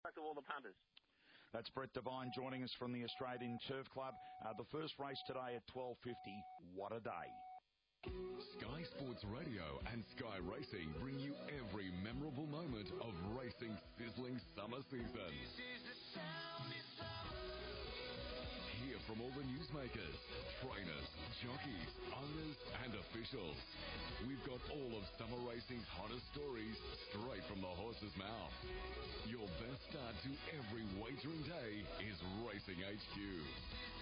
luck to all the punters. That's Brett Devine joining us from the Australian Turf Club. The first race today at 12:50. What a day. Sky Sports Radio and Sky Racing bring you every memorable moment of racing's sizzling summer season. Hear from all the newsmakers, trainers, jockeys, owners and officials. We've got all of summer racing's hottest stories straight from the horse's mouth. Your best start to every wagering day is Racing HQ.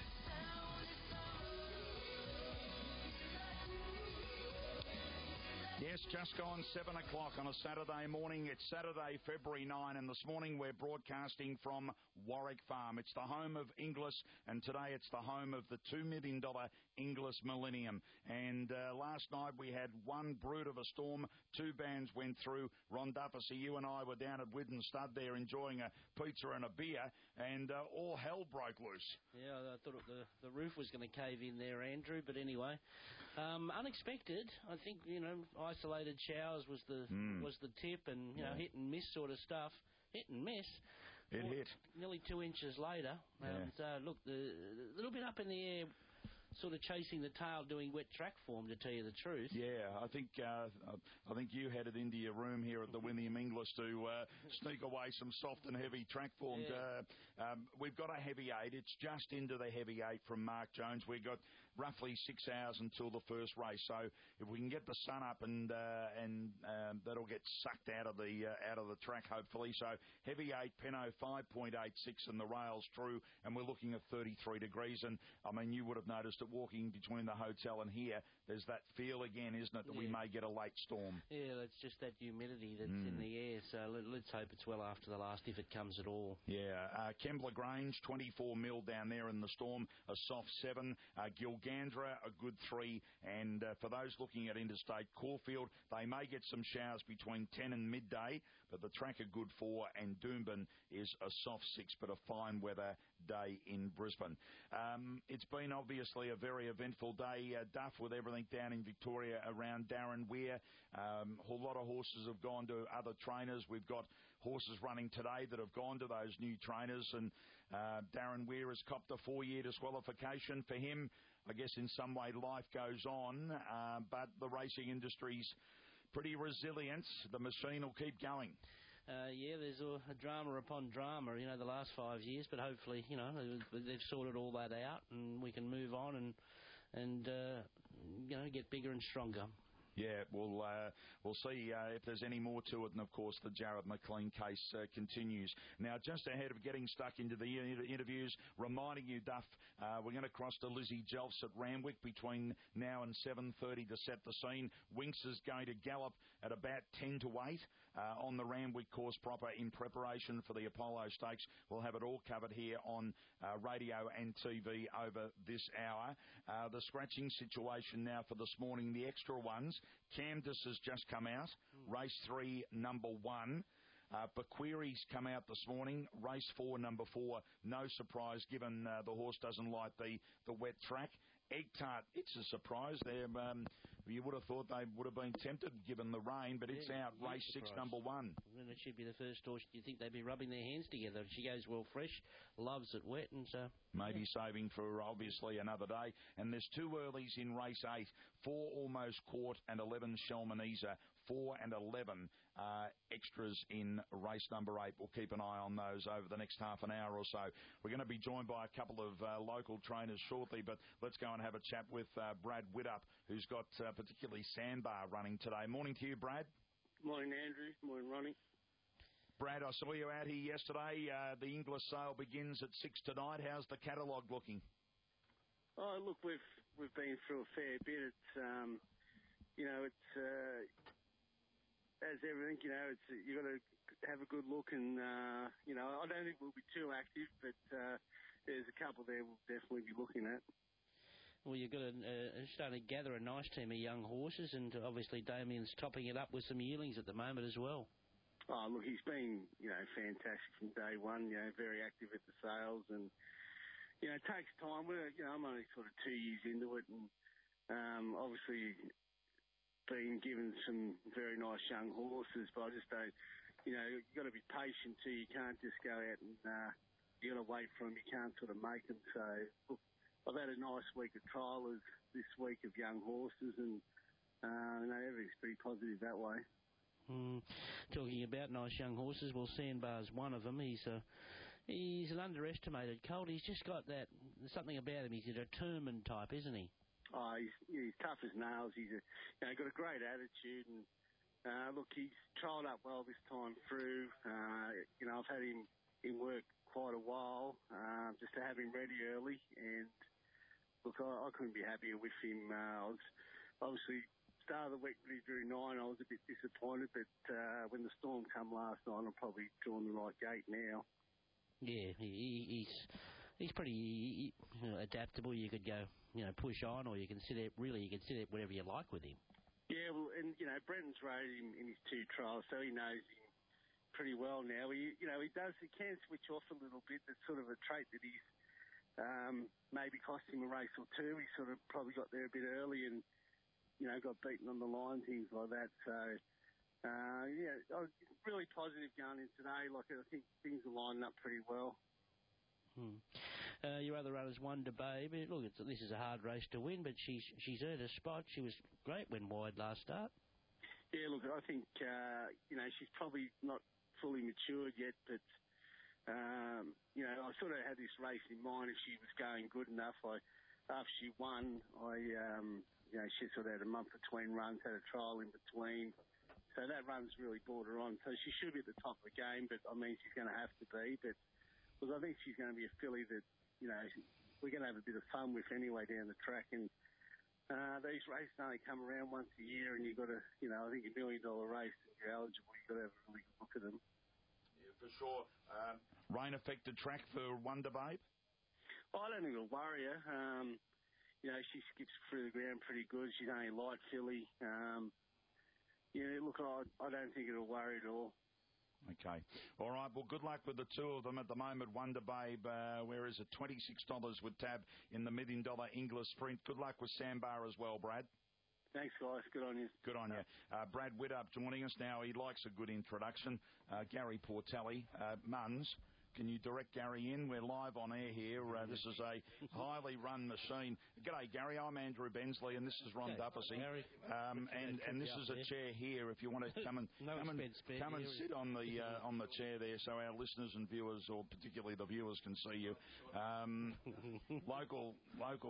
Yes, just gone 7 o'clock on a Saturday morning. It's Saturday, February 9, and this morning we're broadcasting from Warwick Farm. It's the home of Inglis, and today it's the home of the $2 million Inglis Millennium. And last night we had one brute of a storm. Two bands went through. Ron Duffy, you and I were down at Widden Stud there enjoying a pizza and a beer, and all hell broke loose. Yeah, I thought the roof was going to cave in there, Andrew, but anyway. Unexpected. I think, isolated showers was the tip, and hit and miss sort of stuff. Hit and miss. It hit nearly 2 inches later. Yeah. And look, a little bit up in the air, sort of chasing the tail, doing wet track form, to tell you the truth. Yeah, I think you headed into your room here at the William Inglis to sneak away some soft and heavy track form. Yeah. We've got a heavy 8. It's just into the heavy 8 from Mark Jones. We've got roughly 6 hours until the first race, so if we can get the sun up and that'll get sucked out of the track hopefully. So heavy 8, Penno 5.86, and the rails true, and we're looking at 33 degrees. And I mean, you would have noticed that walking between the hotel and here, there's that feel again, isn't it, that we may get a late storm. Yeah, that's just that humidity that's in the air, so let's hope it's well after the last, if it comes at all. Yeah, Kembla Grange, 24 mil down there in the storm, a soft 7. Gilgandra, a good 3. And for those looking at interstate, Caulfield, they may get some showers between 10 and midday, but the track a good 4, and Doomben is a soft 6, but a fine weather day in Brisbane. It's been obviously a very eventful day, Duff, with everything down in Victoria around Darren Weir. A whole lot of horses have gone to other trainers. We've got horses running today that have gone to those new trainers, and Darren Weir has copped a 4-year disqualification. For him, I guess in some way life goes on, but the racing industry's pretty resilient. The machine will keep going. There's a drama upon drama, the last 5 years, but hopefully, they've sorted all that out and we can move on and get bigger and stronger. Yeah, we'll see if there's any more to it, and of course the Jared McLean case continues. Now, just ahead of getting stuck into the interviews, reminding you, Duff, we're going to cross to Lizzie Jelfs at Randwick between now and 7:30 to set the scene. Winx is going to gallop at about 10 to 8 on the Randwick course proper in preparation for the Apollo Stakes. We'll have it all covered here on radio and TV over this hour. The scratching situation now for this morning, the extra ones. Camdus has just come out. Race 3, number 1. Bequery's come out this morning. Race 4, number 4. No surprise given the horse doesn't like the wet track. Egg Tart, it's a surprise. You would have thought they would have been tempted given the rain, but it's out. Race 6, number 1. Then it should be the first horse. Do you think they'd be rubbing their hands together? She goes well fresh, loves it wet, and so... Maybe saving for, obviously, another day. And there's 2 earlies in race 8. 4 Almost Caught and 11 Shalmaneser. 4 and 11 extras in race number 8. We'll keep an eye on those over the next half an hour or so. We're going to be joined by a couple of local trainers shortly, but let's go and have a chat with Brad Widdup, who's got particularly Sandbar running today. Morning to you, Brad. Morning, Andrew. Morning, Ronnie. Brad, I saw you out here yesterday. The Inglis sale begins at 6 tonight. How's the catalogue looking? Oh, look, we've been through a fair bit. It's it's as everything. You've got to have a good look, and I don't think we'll be too active, but there's a couple there we'll definitely be looking at. Well, you've got starting to gather a nice team of young horses, and obviously Damien's topping it up with some yearlings at the moment as well. Oh, look, he's been, fantastic from day one, very active at the sales, and, it takes time. I'm only sort of 2 years into it, and obviously been given some very nice young horses, but I just don't, you've got to be patient too. You can't just go out and you got to wait for them. You can't sort of make them. So, look, I've had a nice week of trialers this week of young horses, and everything's pretty positive that way. Talking about nice young horses, well, Sandbar's one of them. He's an underestimated colt. He's just got that something about him. He's a determined type, isn't he? Oh, he's tough as nails. He's got a great attitude, and look, he's trialled up well this time through. I've had him in work quite a while, just to have him ready early, and look, I couldn't be happier with him. I was obviously start of the week when he drew 9, I was a bit disappointed, but when the storm come last night, I'm probably drawn the right gate now. Yeah, he's pretty adaptable. You could go, push on, or you can sit there. Really, you can sit there whatever you like with him. Yeah, well, and Brenton's rated him in his 2 trials, so he knows him pretty well now. He can switch off a little bit. That's sort of a trait that he's maybe cost him a race or 2. He sort of probably got there a bit early and got beaten on the line, things like that. So, I was really positive going in today. Like, I think things are lining up pretty well. Your other runners, Wonder Babe. Look, this is a hard race to win, but she's earned a spot. She was great when wide last start. Yeah, look, I think, she's probably not fully matured yet, but, I sort of had this race in mind. If she was going good enough, after she won, she sort of had a month between runs, had a trial in between. So that run's really brought her on. So she should be at the top of the game, but, she's going to have to be. But because I think she's going to be a filly that, we're going to have a bit of fun with anyway down the track. And these races only come around once a year, and you've got to, I think $1 million race, if you're eligible, you've got to have a really good look at them. Yeah, for sure. Rain-affected track for Wonder Babe? I don't think it'll worry her. She skips through the ground pretty good. She's only a light filly. Look, I don't think it'll worry at all. Okay. All right. Well, good luck with the 2 of them at the moment. Wonder Babe, where is it? $26 with Tab in the $1 million English Sprint. Good luck with Sandbar as well, Brad. Thanks, guys. Good on you. Good on you. Brad Widdup joining us now. He likes a good introduction. Gary Portelli, Muns. Can you direct Gary in? We're live on air here. This is a highly run machine. G'day, Gary. I'm Andrew Bensley, and this is Ron Duffy. And this is a chair here. If you want to come and sit on the chair there, so our listeners and viewers, or particularly the viewers, can see you. Local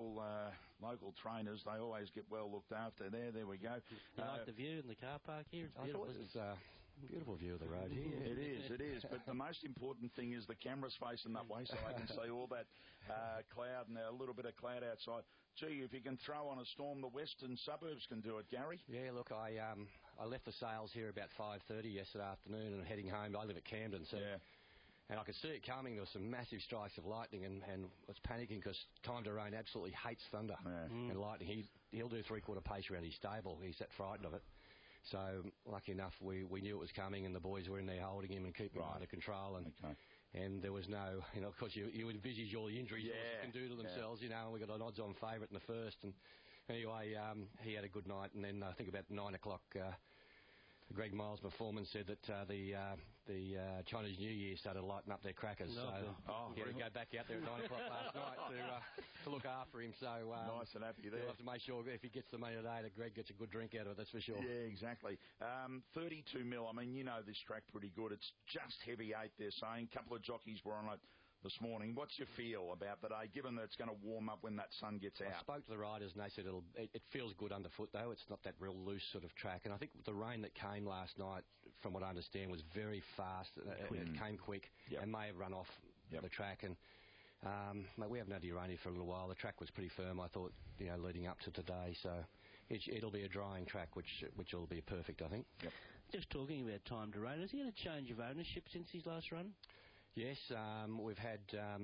trainers. They always get well looked after. There we go. You like the view in the car park here? It's beautiful. Beautiful view of the road here. It is. But the most important thing is the camera's facing that way, so I can see all that cloud and a little bit of cloud outside. Gee, if you can throw on a storm, the western suburbs can do it, Gary. Yeah, look, I left the sales here about 5:30 yesterday afternoon and heading home. I live at Camden, so... Yeah. And I could see it coming. There were some massive strikes of lightning, and I was panicking because Time to Rain absolutely hates thunder and lightning. He'll do 3/4 pace around his stable. He's that frightened of it. So, lucky enough, we knew it was coming, and the boys were in there holding him and keeping him under control. And there was no, of course, you envisage all the injuries can do to themselves, and we got an odds-on favourite in the first. And anyway, he had a good night, and then I think about 9 o'clock, Greg Miles' performance said that the Chinese New Year started lighting up their crackers. So he had to go back out there at 9 o'clock last night to look after him. So nice and happy there. We'll have to make sure if he gets the money today that Greg gets a good drink out of it, that's for sure. Yeah, exactly. 32 mil, I mean, you know this track pretty good. It's just heavy 8, they're saying. A couple of jockeys were on it this morning. What's your feel about the day, given that it's going to warm up when that sun gets out? I spoke to the riders and they said it feels good underfoot, though. It's not that real loose sort of track. And I think the rain that came last night, from what I understand, was very fast. It came quick and may have run off the track. And we haven't had the rain for a little while. The track was pretty firm, I thought, leading up to today. So it'll be a drying track, which will be perfect, I think. Yep. Just talking about Time to Rain, has he had a change of ownership since his last run? Yes, we've had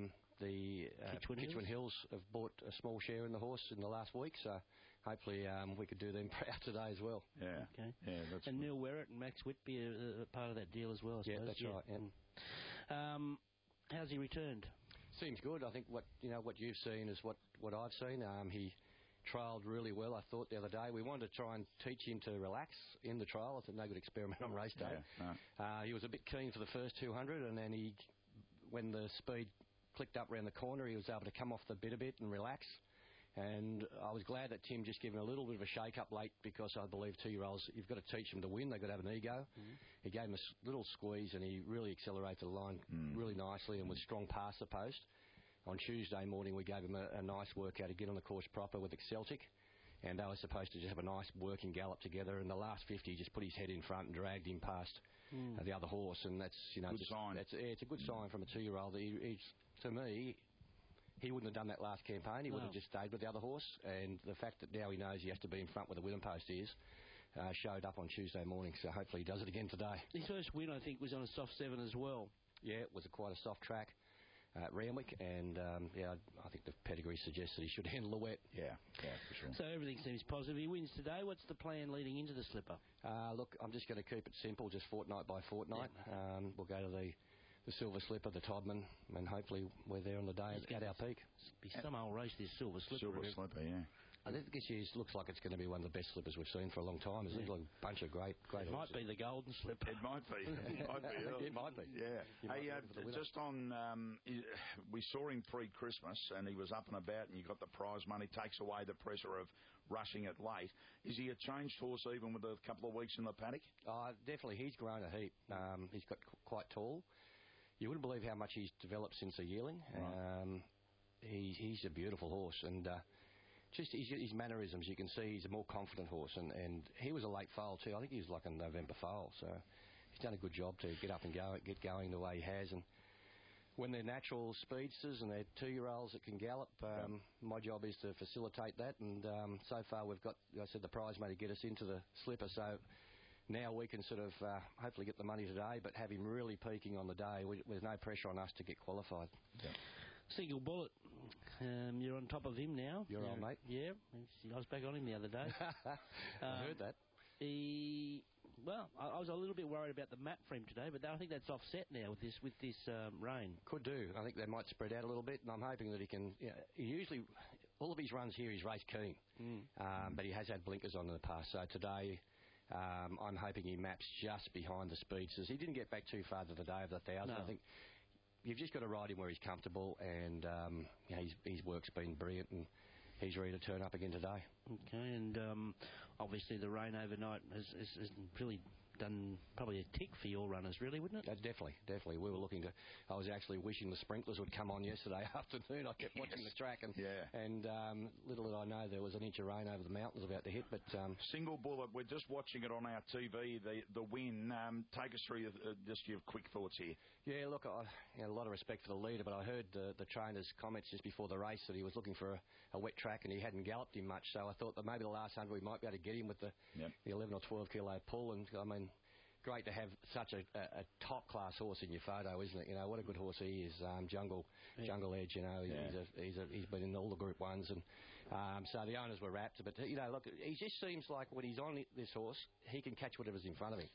the Kitchwin Hills have bought a small share in the horse in the last week, so hopefully we could do them proud today as well. Yeah. Okay. Yeah, that's and Neil Werrett and Max Whitby are a part of that deal as well, I suppose. Yeah, that's right. Yeah. How's he returned? Seems good. I think what you've seen is what I've seen. trialled really well, I thought, the other day. We wanted to try and teach him to relax in the trial. It's a no good experiment on race day. He was a bit keen for the first 200, and then when the speed clicked up around the corner, he was able to come off the bit a bit and relax. And I was glad that Tim just gave him a little bit of a shake-up late, because I believe 2-year-olds, you've got to teach them to win. They've got to have an ego. He gave him a little squeeze, and he really accelerated the line really nicely and was strong past the post. On Tuesday morning, we gave him a nice workout to get on the course proper with Exceltic, and they were supposed to just have a nice working gallop together. And the last 50, he just put his head in front and dragged him past the other horse, and that's good sign. It's a good sign from a 2-year-old. To me, he wouldn't have done that last campaign. He would have just stayed with the other horse, and the fact that now he knows he has to be in front where the William Post is showed up on Tuesday morning, so hopefully he does it again today. His first win, I think, was on a soft 7 as well. Yeah, it was quite a soft track at Randwick, and I think the pedigree suggests that he should handle the wet. Yeah, for sure. So everything seems positive. He wins today. What's the plan leading into the slipper? Look, I'm just going to keep it simple, just fortnight by fortnight. Yeah. We'll go to the Silver Slipper, the Todman, and hopefully we're there on the day at our peak. Be some old race, this Silver Slipper. Silver Slipper, yeah. I think this year looks like it's going to be one of the best slippers we've seen for a long time. It's like a bunch of great It might be the Golden Slipper. It might be. It might be. It might be. Yeah. Hey, just on, we saw him pre-Christmas, and he was up and about, and you got the prize money, takes away the pressure of rushing it late. Is he a changed horse even with a couple of weeks in the paddock? Definitely. He's grown a heap. He's got quite tall. You wouldn't believe how much he's developed since a yearling. Right. He's a beautiful horse, and just his mannerisms, you can see he's a more confident horse, and he was a late foal too. I think he was like a November foal, so he's done a good job to get up and get going the way he has. And when they're natural speedsters and they're 2-year-olds that can gallop, my job is to facilitate that. And so far we've got, like I said, the prize money to get us into the slipper. So now we can sort of hopefully get the money today, but have him really peaking on the day. There's no pressure on us to get qualified. Yeah. Single Bullet, you're on top of him now. You're on, mate. Yeah, I was back on him the other day. I heard that. I was a little bit worried about the map for him today, but I think that's offset now with this rain. Could do. I think they might spread out a little bit, and I'm hoping that he can. He usually, all of his runs here, he's race keen, but he has had blinkers on in the past. So today, I'm hoping he maps just behind the speedsters. He didn't get back too far to the day of the 1,000. No. I think you've just got to ride him where he's comfortable, and his work's been brilliant, and he's ready to turn up again today. Okay, and obviously the rain overnight has really done probably a tick for your runners, really, wouldn't it? Definitely. We were looking to. I was actually wishing the sprinklers would come on yesterday afternoon. I kept watching the track, and little did I know there was an inch of rain over the mountains about to hit. But Single Bullet, we're just watching it on our TV. The win. Take us through just your quick thoughts here. Yeah, look, I had a lot of respect for the leader, but I heard the trainer's comments just before the race that he was looking for a wet track and he hadn't galloped him much. So I thought that maybe the last 100 we might be able to get him with the 11 or 12 kilo pull. And I mean, great to have such a top class horse in your photo, isn't it? You know what a good horse he is. Jungle Edge. You know, he's been in all the Group 1s, and so the owners were rapt. But you know, look, he just seems like when he's on this horse, he can catch whatever's in front of him.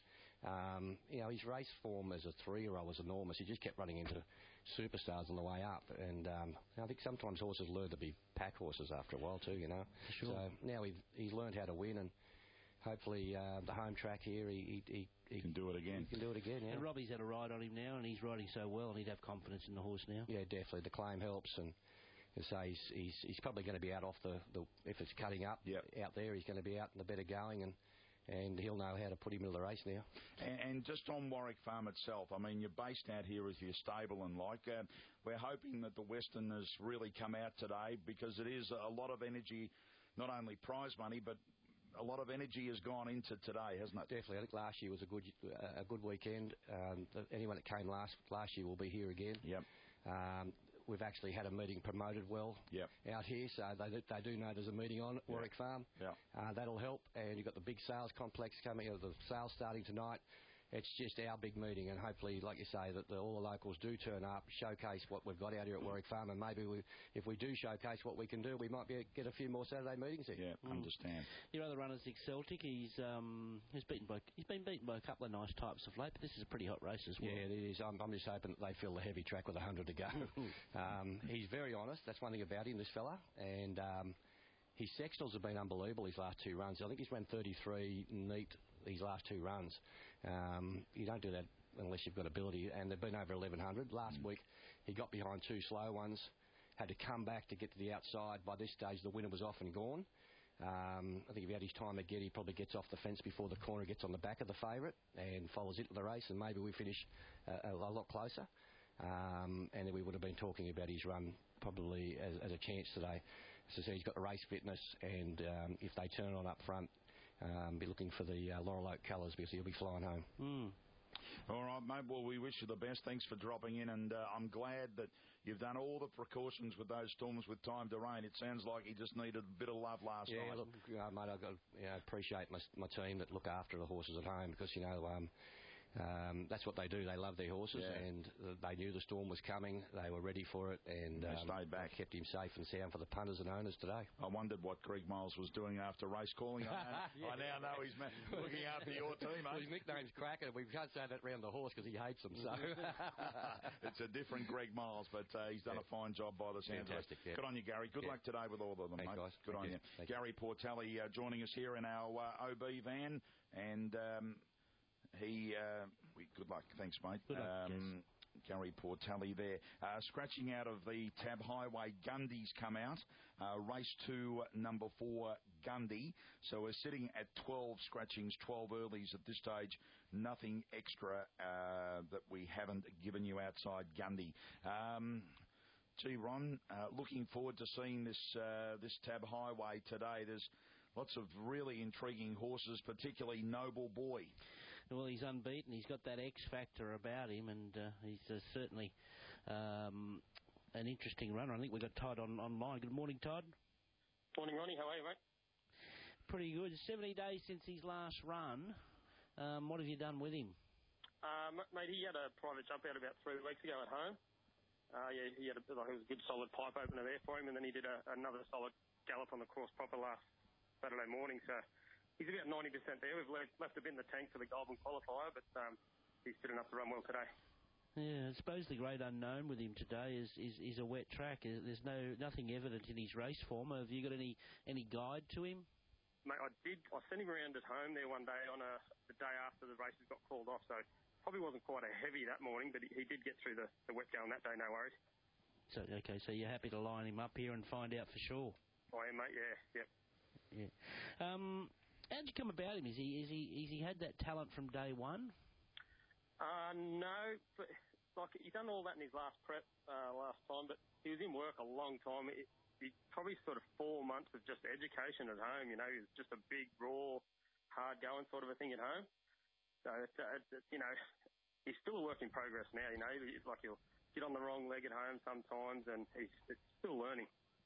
You know, his race form as a 3-year-old was enormous. He just kept running into superstars on the way up, and I think sometimes horses learn to be pack horses after a while too. You know, sure. So now he's learned how to win, and hopefully the home track here he can do it again. He can do it again. Yeah. And Robbie's had a ride on him now, and he's riding so well, and he'd have confidence in the horse now. Yeah, definitely. The claim helps, and so he's probably going to be out off the if it's cutting up out there. He's going to be out in the better going, and he'll know how to put him into the race now. And just on Warwick Farm itself, I mean, you're based out here with your stable and we're hoping that the Westerners really come out today, because it is a lot of energy, not only prize money, but a lot of energy has gone into today, hasn't it? Definitely. I think last year was a good weekend. Anyone that came last year will be here again. Yep. We've actually had a meeting promoted well out here, so they do know there's a meeting on at Warwick Farm. Yep. That'll help, and you've got the big sales complex coming, the sales starting tonight. It's just our big meeting, and hopefully, like you say, that all the locals do turn up, showcase what we've got out here at Warwick Farm, and maybe if we do showcase what we can do, we might get a few more Saturday meetings here. Yeah, understand. Your other runner's Exceltic. He's been beaten by a couple of nice types of late, but this is a pretty hot race as well. Yeah, it is. I'm just hoping that they fill the heavy track with 100 to go. He's very honest. That's one thing about him, this fella, and his sectionals have been unbelievable his last 2 runs. I think he's run 33 neat these last 2 runs. You don't do that unless you've got ability, and they've been over 1100. Last week he got behind 2 slow ones, had to come back to get to the outside. By this stage the winner was off and gone. I think if he had his time again, he probably gets off the fence before the corner, gets on the back of the favourite and follows into the race, and maybe we finish a lot closer. And then we would have been talking about his run probably as a chance today. As I said, he's got the race fitness, and if they turn on up front, be looking for the Laurel Oak colours, because he'll be flying home. All right, mate. Well, we wish you the best. Thanks for dropping in, and I'm glad that you've done all the precautions with those storms with Time to Rain. It sounds like he just needed a bit of love last night. Yeah, look, mate, I've got to appreciate my team that look after the horses at home, because, that's what they do. They love their horses, and they knew the storm was coming. They were ready for it, and they stayed back. Kept him safe and sound for the punters and owners today. I wondered what Greg Miles was doing after race calling. I now know he's looking after your team, mate. Well, his nickname's Cracker. We can't say that around the horse because he hates them. So it's a different Greg Miles, but he's done a fine job by the sound of it. Yeah. Good on you, Gary. Good luck today with all of them, Thanks, mate. Guys. Good on you. Gary Portelli joining us here in our OB van, and good luck. Thanks, mate. Good luck, Gary Portelli there. Scratching out of the Tab Highway, Gundy's come out. Race 2, number 4, Gundy. So we're sitting at 12 scratchings, 12 earlies at this stage. Nothing extra that we haven't given you outside Gundy. Gee, Ron, looking forward to seeing this Tab Highway today. There's lots of really intriguing horses, particularly Noble Boy. Well, he's unbeaten. He's got that X factor about him, and he's certainly an interesting runner. I think we've got Todd online. Good morning, Todd. Morning, Ronnie. How are you, mate? Pretty good. 70 days since his last run. What have you done with him? Mate, he had a private jump out about 3 weeks ago at home. He had it was a good solid pipe opener there for him, and then he did another solid gallop on the course proper last Saturday morning. So he's about 90% there. We've left a bit in the tank for the Golden Qualifier, but he's good enough to run well today. Yeah, I suppose the great unknown with him today is a wet track. There's nothing evident in his race form. Have you got any guide to him? Mate, I did. I sent him around at home there one day on the day after the races got called off, so probably wasn't quite a heavy that morning, but he did get through the wet going that day, no worries. So you're happy to line him up here and find out for sure? I am, mate, yeah. How'd you come about him? Is he had that talent from day one? No, but like he done all that in his last prep last time, but he was in work a long time. He probably sort of 4 months of just education at home. He was just a big, raw, hard-going sort of a thing at home. So he's still a work in progress now. It's like he'll get on the wrong leg at home sometimes, and he's still learning.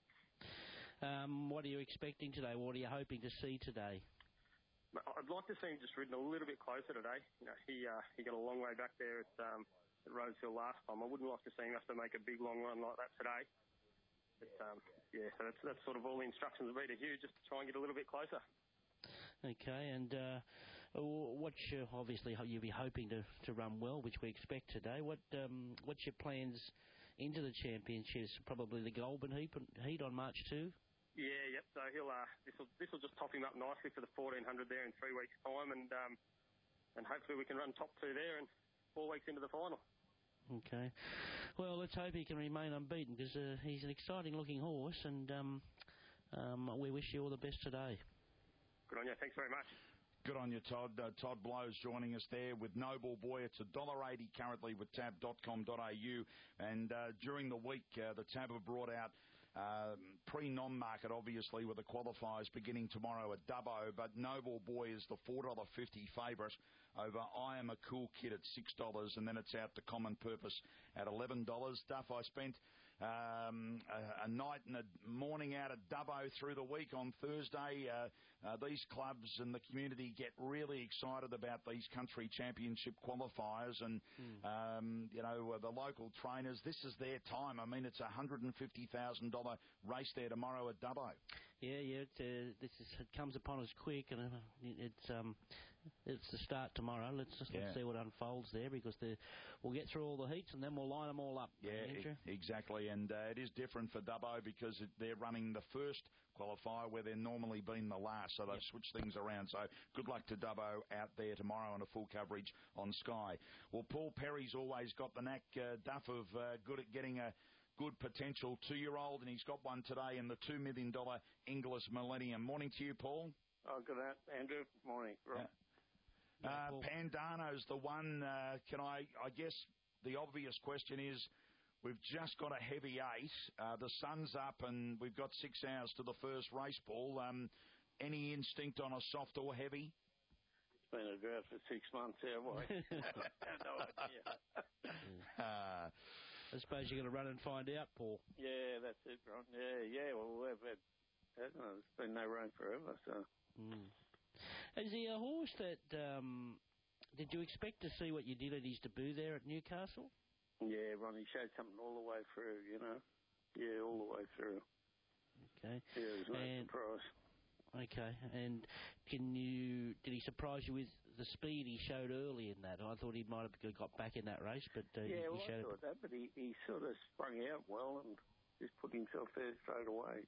What are you expecting today? What are you hoping to see today? I'd like to see him just ridden a little bit closer today. He got a long way back there at Rosehill last time. I wouldn't like to see him have to make a big long run like that today. But so that's sort of all the instructions will be to Hugh, just to try and get a little bit closer. Okay, and obviously you'll be hoping to run well, which we expect today. What's your plans into the championships? Probably the Goulburn Heat on March 2. Yeah, yep. So this will just top him up nicely for the 1400 there in 3 weeks' time, and hopefully we can run top 2 there and 4 weeks into the final. Okay. Well, let's hope he can remain unbeaten, because he's an exciting-looking horse, and we wish you all the best today. Good on you. Thanks very much. Good on you, Todd. Todd Blows joining us there with Noble Boy. It's $1.80 currently with tab.com.au. And during the week, the Tab have brought out pre-non-market, obviously, with the qualifiers beginning tomorrow at Dubbo, but Noble Boy is the $4.50 favourite over I Am a Cool Kid at $6, and then it's out to Common Purpose at $11. Duff, I spent a night and a morning out at Dubbo through the week on Thursday. These clubs and the community get really excited about these country championship qualifiers, and the local trainers, this is their time. I mean, it's a $150,000 race there tomorrow at Dubbo. Yeah, it comes upon us quick, and it's the start tomorrow. Let's see what unfolds there, because we'll get through all the heats and then we'll line them all up. Yeah, exactly. And it is different for Dubbo because they're running the first qualifier where they're normally been the last, so they've switched things around. So good luck to Dubbo out there tomorrow, and a full coverage on Sky. Well, Paul Perry's always got the knack, Duff, of good at getting a good potential 2-year-old, and he's got one today in the $2 million Inglis Millennium. Morning to you, Paul. Oh, good, Andrew. Morning, Rob. Pandano's the one. I guess the obvious question is, we've just got a heavy 8. The sun's up and we've got 6 hours to the first race, Paul. Any instinct on a soft or heavy? It's been a drought for 6 months, boy. No idea. I suppose you're going to run and find out, Paul. Yeah, that's it, Ron. Yeah. Well, there's been no rain forever, so... Is he a horse that, did you expect to see what you did at his debut there at Newcastle? Yeah, Ron, he showed something all the way through, Yeah, all the way through. Okay. Yeah, it was no surprise. Okay, and did he surprise you with the speed he showed early in that? I thought he might have got back in that race, but he showed... I thought that, but he sort of sprung out well and just put himself there straight away.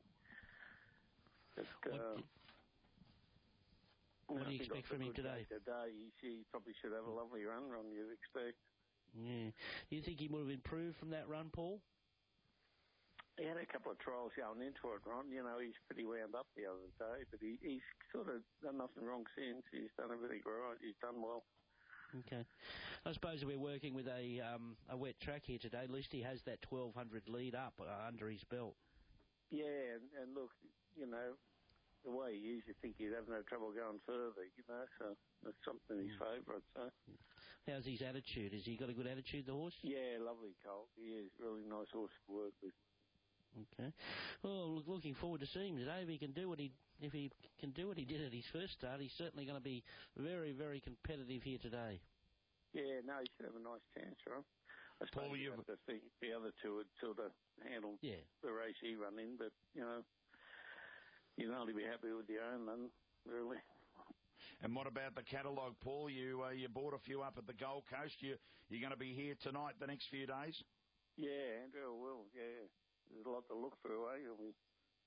What do you expect from him today? He probably should have a lovely run, Ron, you'd expect. Yeah. Do you think he would have improved from that run, Paul? He had a couple of trials going into it, Ron. He's pretty wound up the other day, but he's sort of done nothing wrong since. He's done everything right. He's done well. Okay. I suppose we're working with a wet track here today. At least he has that 1,200 lead up under his belt. Yeah, and look, the way he is, you think he'd have no trouble going further, so that's something in his favour, I'd say. How's his attitude? Has he got a good attitude, the horse? Yeah, lovely colt. He is a really nice horse to work with. Okay. Well, looking forward to seeing him today. If he can do what he did at his first start, he's certainly going to be very, very competitive here today. Yeah, no, he should have a nice chance, right? I suppose you have to think the other two would sort of handle the race he run in, but, you'd only be happy with your own then, really. And what about the catalogue, Paul? You bought a few up at the Gold Coast. You're going to be here tonight, the next few days? Yeah, Andrew, I will, yeah. There's a lot to look through, You'll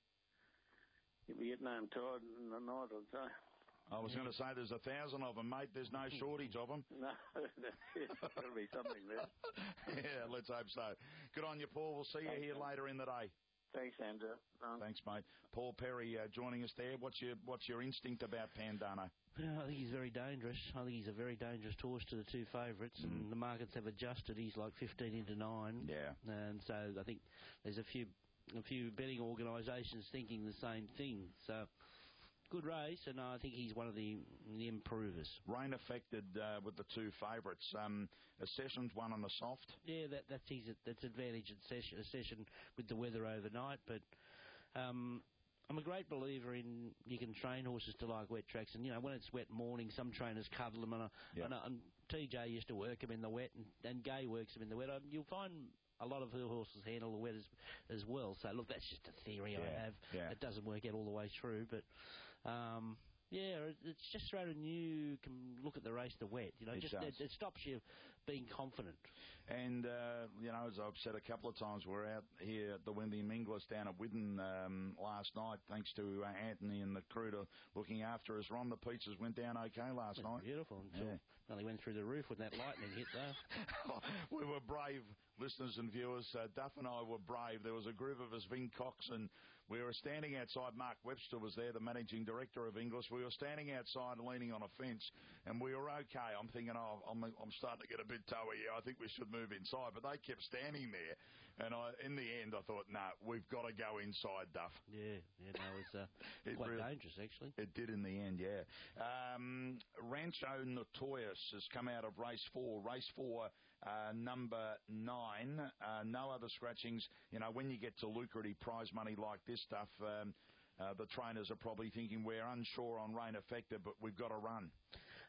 be getting home tired in the night, I'd say. I was going to say there's 1,000 of them, mate. There's no shortage of them. No, that's it. There's got to be something there. Yeah, let's hope so. Good on you, Paul. We'll see you here later in the day. Thanks, Andrew. Thanks, mate. Paul Perry joining us there. What's your instinct about Pandano? I think he's very dangerous. I think he's a very dangerous horse to the two favourites, and the markets have adjusted. He's like 15 into 9. Yeah. And so I think there's a few betting organisations thinking the same thing. So good race, and I think he's one of the improvers. Rain affected with the two favourites. A Sessions won on the soft. Yeah, that's advantage at a session with the weather overnight. But I'm a great believer in you can train horses to like wet tracks, and when it's wet morning, some trainers cuddle them, and TJ used to work them in the wet, and Gay works them in the wet. You'll find a lot of her horses handle the wet as well. So look, that's just a theory I have. Yeah. It doesn't work out all the way through, but. It's just so you can look at the race the wet. It stops you being confident. And as I've said a couple of times, we're out here at the William Inglis down at Widden last night, thanks to Anthony and the crew to looking after us. Ron, the pizzas went down okay last night. Beautiful. They went through the roof when that lightning hit, though. We were brave, listeners and viewers. Duff and I were brave. There was a group of us, Vin Cox, and we were standing outside. Mark Webster was there, the managing director of Inglis. We were standing outside leaning on a fence, and we were okay. I'm thinking, I'm starting to get a bit toey here. I think we should move inside. But they kept standing there. And in the end, I thought, we've got to go inside, Duff. Yeah, it was quite dangerous, actually. It did in the end, yeah. Rancho Notorious has come out of race 4. Race 4, number 9. No other scratchings. When you get to lucrative prize money like this stuff, the trainers are probably thinking we're unsure on rain affected, but we've got to run.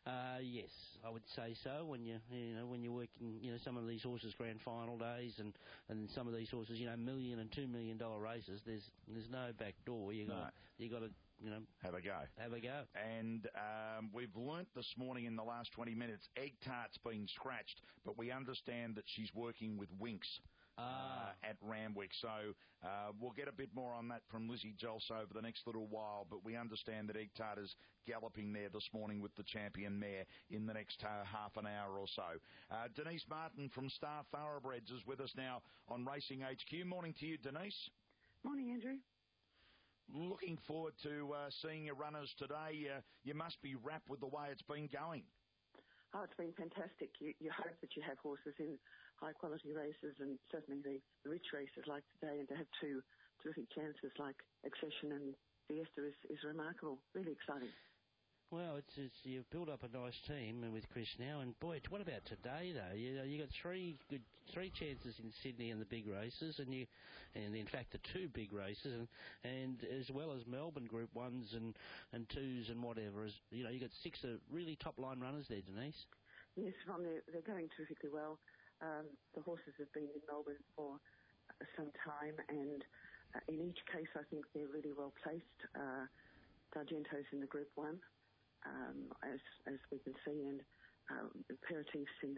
Yes, I would say so. When when you're working, some of these horses grand final days, and some of these horses, $1 million and $2 million races. There's no back door. You got to have a go. Have a go. And we've learnt this morning in the last 20 minutes, Egg Tart's been scratched, but we understand that she's working with Winx. At Randwick. So we'll get a bit more on that from Lizzie Jolso over the next little while, but we understand that Egg Tart is galloping there this morning with the champion mare in the next half an hour or so. Denise Martin from Star Thoroughbreds is with us now on Racing HQ. Morning to you, Denise. Morning, Andrew. Looking forward to seeing your runners today. You must be wrapped with the way it's been going. Oh, it's been fantastic. You hope that you have horses in high-quality races, and certainly the rich races like today, and to have two terrific chances like Accession and Fiesta is remarkable. Really exciting. Well, you've built up a nice team with Chris now, and boy, what about today though? You got three chances in Sydney in the big races, and in fact the two big races, and as well as Melbourne Group 1s and 2s and whatever. You got 6 really top line runners there, Denise. Yes, Ron, they're going terrifically well. The horses have been in Melbourne for some time, and in each case I think they're really well placed. D'Argento's in the Group 1, as we can see, and Aperitifs in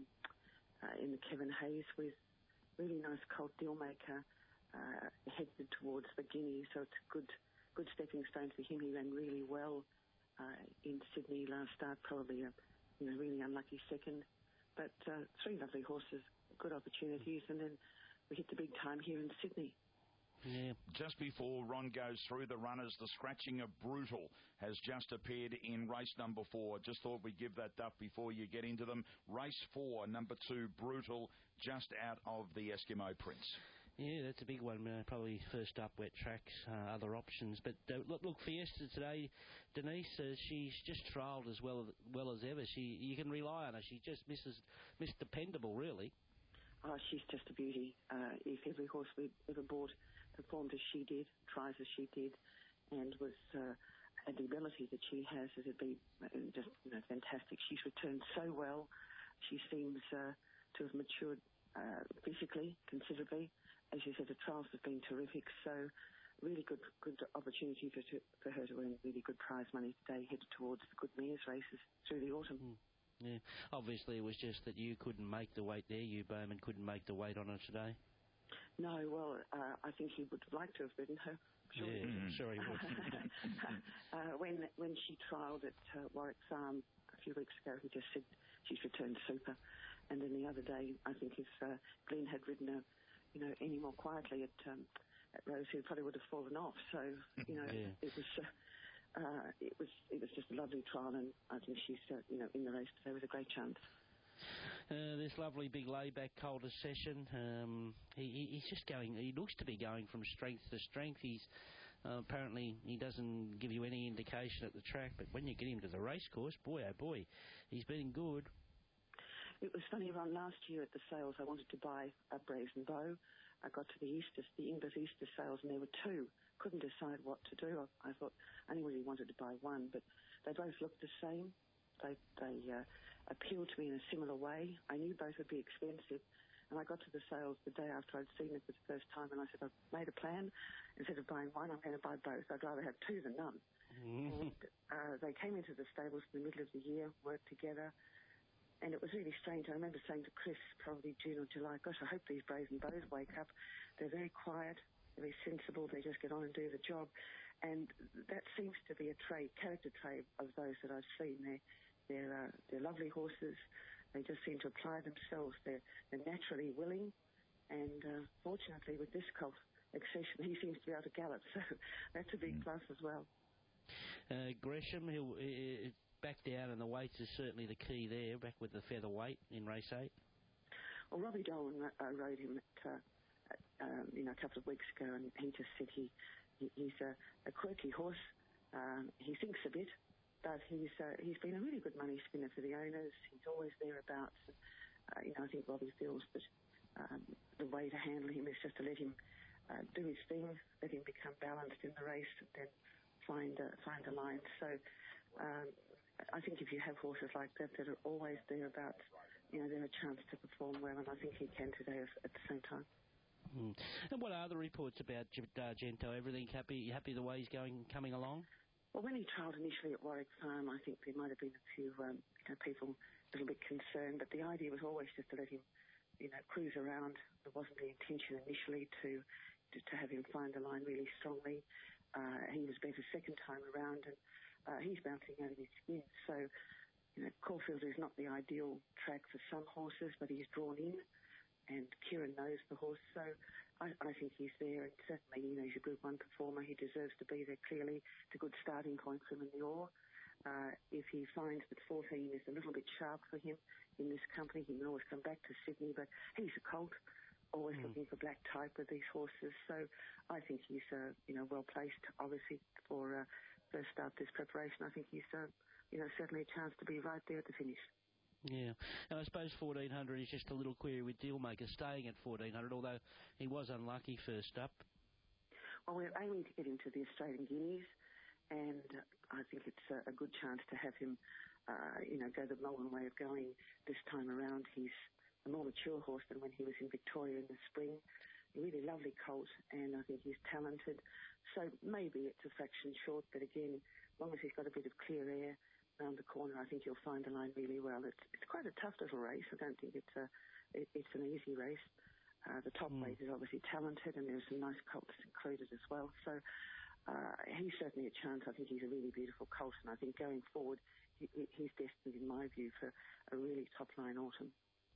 the Kevin Hayes with really nice colt Dealmaker headed towards the Guinea, so it's a good stepping stone for him. He ran really well in Sydney last start, probably a really unlucky second. But 3 lovely horses, good opportunities, and then we hit the big time here in Sydney. Yeah. Just before Ron goes through the runners, the scratching of Brutal has just appeared in race number 4. Just thought we'd give that duff before you get into them. Race 4, number 2, Brutal, just out of the Eskimo Prince. Yeah, that's a big one. Probably first up, wet tracks, other options. But look, Fiesta today, Denise, she's just trialled as well as ever. You can rely on her. She just missed dependable, really. Oh, she's just a beauty. If every horse we ever bought performed as she did, tries as she did, and was had the ability that she has, it'd be just fantastic. She's returned so well. She seems to have matured physically considerably. As you said, the trials have been terrific, so really good opportunity for her to earn really good prize money today, headed towards the good mares races through the autumn. Yeah, obviously it was just that you couldn't make the weight there. You, Bowman, couldn't make the weight on her today. No, well, I think he would have liked to have ridden her. Sure, yeah, sure he would. When she trialled at Warwick Farm a few weeks ago, he just said she's returned super. And then the other day, I think if Glenn had ridden her, any more quietly at Rosehill, probably would have fallen off. So, yeah. It was just a lovely trial, and I think she's in the race today with a great chance. This lovely big layback Calder Session. He's just going. He looks to be going from strength to strength. He's apparently he doesn't give you any indication at the track, but when you get him to the race course, boy oh boy, he's been good. It was funny, Ron, last year at the sales I wanted to buy a Brazen Bow. I got to the Inglis Easter sales, and there were 2. Couldn't decide what to do. I thought I only really wanted to buy one, but they both looked the same. They appealed to me in a similar way. I knew both would be expensive, and I got to the sales the day after I'd seen it for the first time, and I said, I've made a plan. Instead of buying one, I'm going to buy both. I'd rather have 2 than none. And they came into the stables in the middle of the year, worked together, and it was really strange. I remember saying to Chris, probably June or July, gosh, I hope these Brazen Bows wake up. They're very quiet, very sensible. They just get on and do the job. And that seems to be a character trait of those that I've seen. They're lovely horses. They just seem to apply themselves. They're naturally willing. And fortunately, with this colt, Accession, he seems to be able to gallop. So that's a big plus as well. Gresham, he'll back down, and the weights is certainly the key there, back with the featherweight in race 8. Well, Robbie Dolan rode him a couple of weeks ago, and he just said he's a quirky horse. He thinks a bit, but he's been a really good money spinner for the owners. He's always thereabouts. I think Robbie feels that the way to handle him is just to let him do his thing, let him become balanced in the race, and then find a line. So I think if you have horses like that are always thereabouts, they're a chance to perform well, and I think he can today at the same time. And what are the reports about Gento? Everything happy the way he's coming along? Well, when he trialled initially at Warwick Farm, I think there might have been a few people a little bit concerned, but the idea was always just to let him, cruise around. There wasn't the intention initially to have him find the line really strongly. He was better second time around, and he's bouncing out of his skin. So, Caulfield is not the ideal track for some horses, but he's drawn in, and Kieran knows the horse, so I think he's there, and certainly, he's a Group 1 performer. He deserves to be there, clearly. It's a good starting point for him in the Ore. If he finds that 14 is a little bit sharp for him in this company, he can always come back to Sydney, but he's a colt, always looking for black type with these horses, so I think he's, well-placed, obviously, for first start this preparation. I think he's, certainly a chance to be right there at the finish. Yeah, and I suppose 1400 is just a little query with Dealmaker staying at 1400, although he was unlucky first up. Well, we're aiming to get him to the Australian Guineas, and I think it's a good chance to have him, go the Melbourne way of going this time around. He's a more mature horse than when he was in Victoria in the spring. A really lovely colt, and I think he's talented. So maybe it's a fraction short, but again, as long as he's got a bit of clear air around the corner, I think you'll find the line really well. It's quite a tough little race. I don't think it's an easy race. The top weight is obviously talented, and there's some nice colts included as well. So he's certainly a chance. I think he's a really beautiful colt, and I think going forward, he's destined, in my view, for a really top-line autumn.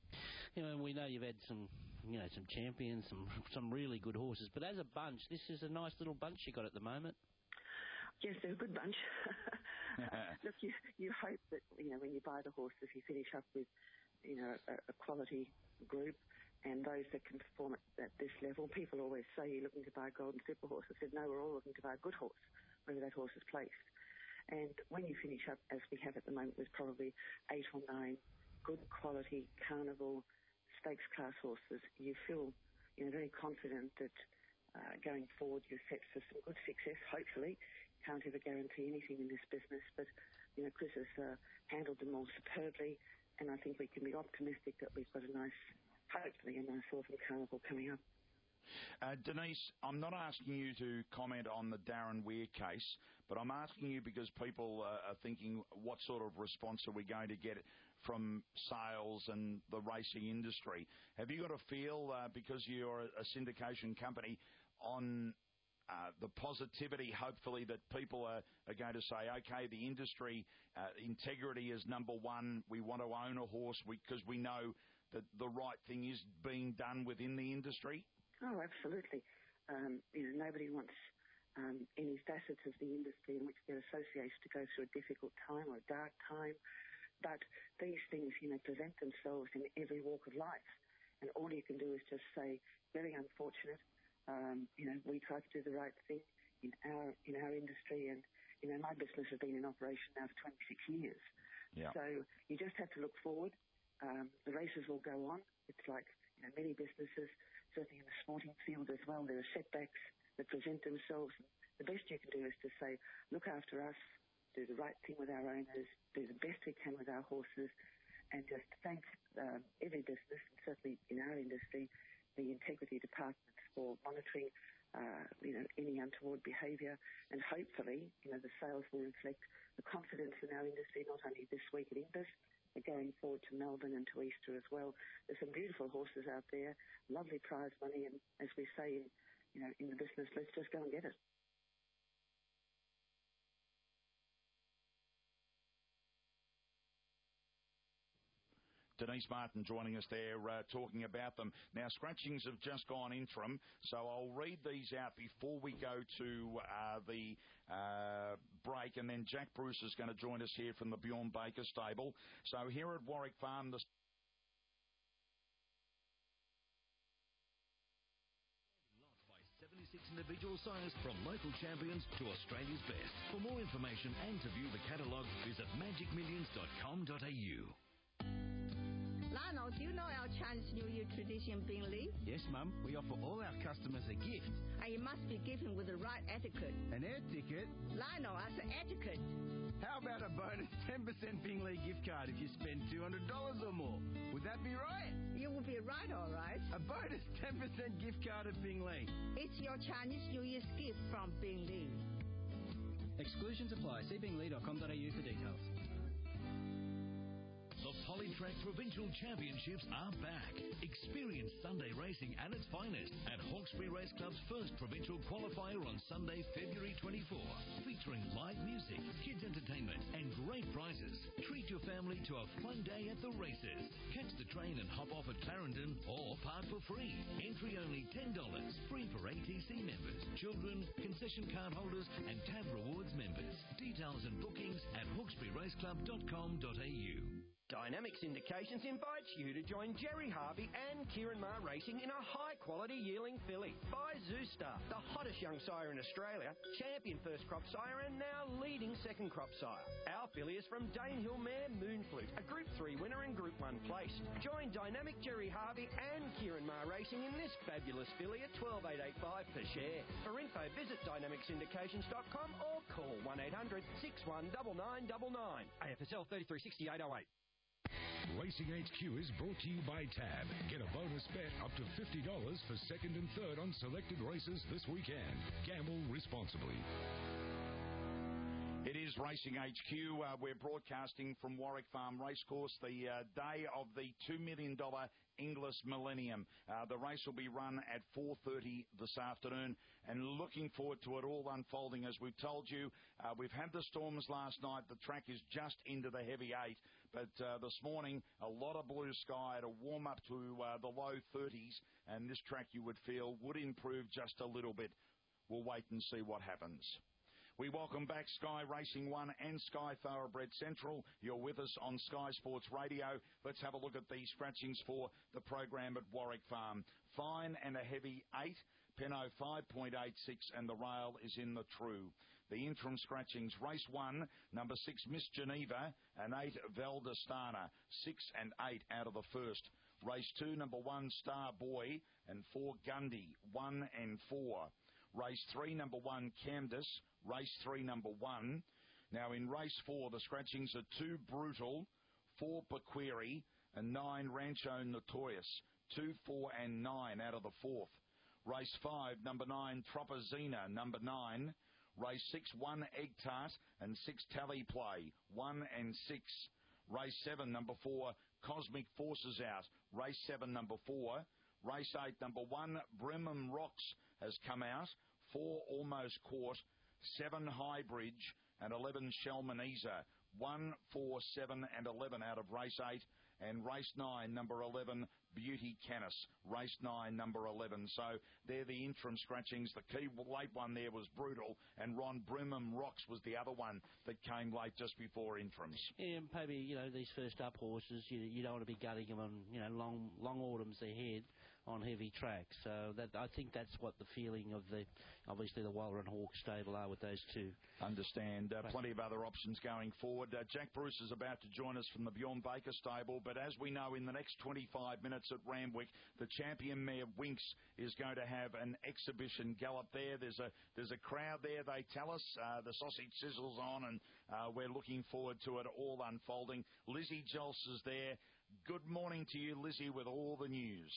And we know you've had some champions, some really good horses, but as a bunch, this is a nice little bunch you got at the moment. Yes, they're a good bunch. Look, you hope that, when you buy the horses, you finish up with, a quality group and those that can perform at this level. People always say you're looking to buy a Golden Slipper horse. I said, no, we're all looking to buy a good horse, whether that horse is placed. And when you finish up, as we have at the moment, with probably 8 or 9 good quality carnival stakes class horses, you feel, very confident that going forward you're set for some good success, hopefully. Can't ever guarantee anything in this business, but, Chris has handled them all superbly, and I think we can be optimistic that we've got hopefully a nice autumn carnival coming up. Denise, I'm not asking you to comment on the Darren Weir case, but I'm asking you because people are thinking, what sort of response are we going to get from sales and the racing industry? Have you got a feel, because you're a syndication company, on the positivity, hopefully, that people are going to say, okay, the industry integrity is number one. We want to own a horse because we know that the right thing is being done within the industry? Oh, absolutely. Nobody wants any facets of the industry in which they're associated to go through a difficult time or a dark time. But these things, present themselves in every walk of life. And all you can do is just say, very unfortunate. We try to do the right thing in our industry, and my business has been in operation now for 26 years. Yeah. So you just have to look forward. The races will go on. It's like many businesses, certainly in the sporting field as well. There are setbacks that present themselves. The best you can do is to say, look after us, do the right thing with our owners, do the best we can with our horses, and just thank every business, and certainly in our industry, the integrity departments for monitoring, any untoward behaviour, and hopefully, the sales will reflect the confidence in our industry, not only this week at Inglis, but going forward to Melbourne and to Easter as well. There's some beautiful horses out there, lovely prize money, and as we say in the business, let's just go and get it. Denise Martin joining us there, talking about them. Now, scratchings have just gone in from, so I'll read these out before we go to the break, and then Jack Bruce is going to join us here from the Bjorn Baker stable. So here at Warwick Farm, the 76 individual sires from local champions to Australia's best. For more information and to view the catalogue, visit magicmillions.com.au. Lionel, do you know our Chinese New Year tradition, Bingley? Yes, Mum. We offer all our customers a gift. And you must be giving with the right etiquette. An air ticket? Lionel, as an etiquette. How about a bonus 10% Bingley gift card if you spend $200 or more? Would that be right? You will be right, all right. A bonus 10% gift card at Bingley. It's your Chinese New Year's gift from Bingley. Exclusions apply. See bingley.com.au for details. The Polytrack Provincial Championships are back. Experience Sunday racing at its finest at Hawkesbury Race Club's first provincial qualifier on Sunday, February 24. Featuring live music, kids entertainment and great prizes. Treat your family to a fun day at the races. Catch the train and hop off at Clarendon or park for free. Entry only $10. Free for ATC members, children, concession card holders and TAB Rewards members. Details and bookings at hawkesburyraceclub.com.au. Dynamics Indications invites you to join Jerry Harvey and Kieran Maher Racing in a high-quality yearling filly by Zoostar, the hottest young sire in Australia, champion first crop sire and now leading second crop sire. Our filly is from Danehill mare Moonflute, a Group 3 winner and Group 1 placed. Join Dynamic Jerry Harvey and Kieran Maher Racing in this fabulous filly at $12,885 per share. For info, visit dynamicsindications.com or call 1800 619999. AFSL 336808. Racing HQ is brought to you by TAB. Get a bonus bet up to $50 for second and third on selected races this weekend. Gamble responsibly. It is Racing HQ. We're broadcasting from Warwick Farm Racecourse, the day of the $2 million Inglis Millennium. The race will be run at 4:30 this afternoon, and looking forward to it all unfolding. As we've told you, we've had the storms last night. The track is just into the heavy 8, but this morning, a lot of blue sky to warm up to the low 30s, and this track, you would feel, would improve just a little bit. We'll wait and see what happens. We welcome back Sky Racing 1 and Sky Thoroughbred Central. You're with us on Sky Sports Radio. Let's have a look at the scratchings for the program at Warwick Farm. Fine and a heavy 8, Penno 5.86, and the rail is in the true. The interim scratchings, race 1, number 6, Miss Geneva, and 8, Valdestana, 6 and 8 out of the first. Race 2, number 1, Star Boy, and 4, Gundy, 1 and 4. Race 3, number 1, Camdus. Race 3, number 1. Now in race 4, the scratchings are 2, Brutal, 4, Pequeri, and 9, Rancho Notorious. 2, 4, and 9 out of the fourth. Race 5, number 9, Tropazina, number 9. Race 6, 1, Egg Tart, and 6, Tally Play, 1 and 6. Race 7, number 4, Cosmic Forces out. Race 7, number 4. Race 8, number 1, Brimham Rocks has come out. 4, Almost Caught. 7, High Bridge, and 11, Shalmaneser. 1, 4, 7, and 11 out of race 8. And race 9, number 11, Beauty Canis. Race 9, number 11. So they're the interim scratchings. The key late one there was Brutal, and Ron Brimham Rocks was the other one that came late just before interims. Yeah, maybe, these first up horses, you don't want to be gutting them on, long autumns ahead on heavy tracks. So I think that's what the feeling of obviously the Waller and Hawk stable are with those two. Understand. Plenty of other options going forward. Jack Bruce is about to join us from the Bjorn Baker stable, but as we know, in the next 25 minutes at Randwick, the champion mare Winx is going to have an exhibition gallop there. There's a crowd there, they tell us. The sausage sizzles on, and we're looking forward to it all unfolding. Lizzie Jols is there. Good morning to you, Lizzie, with all the news.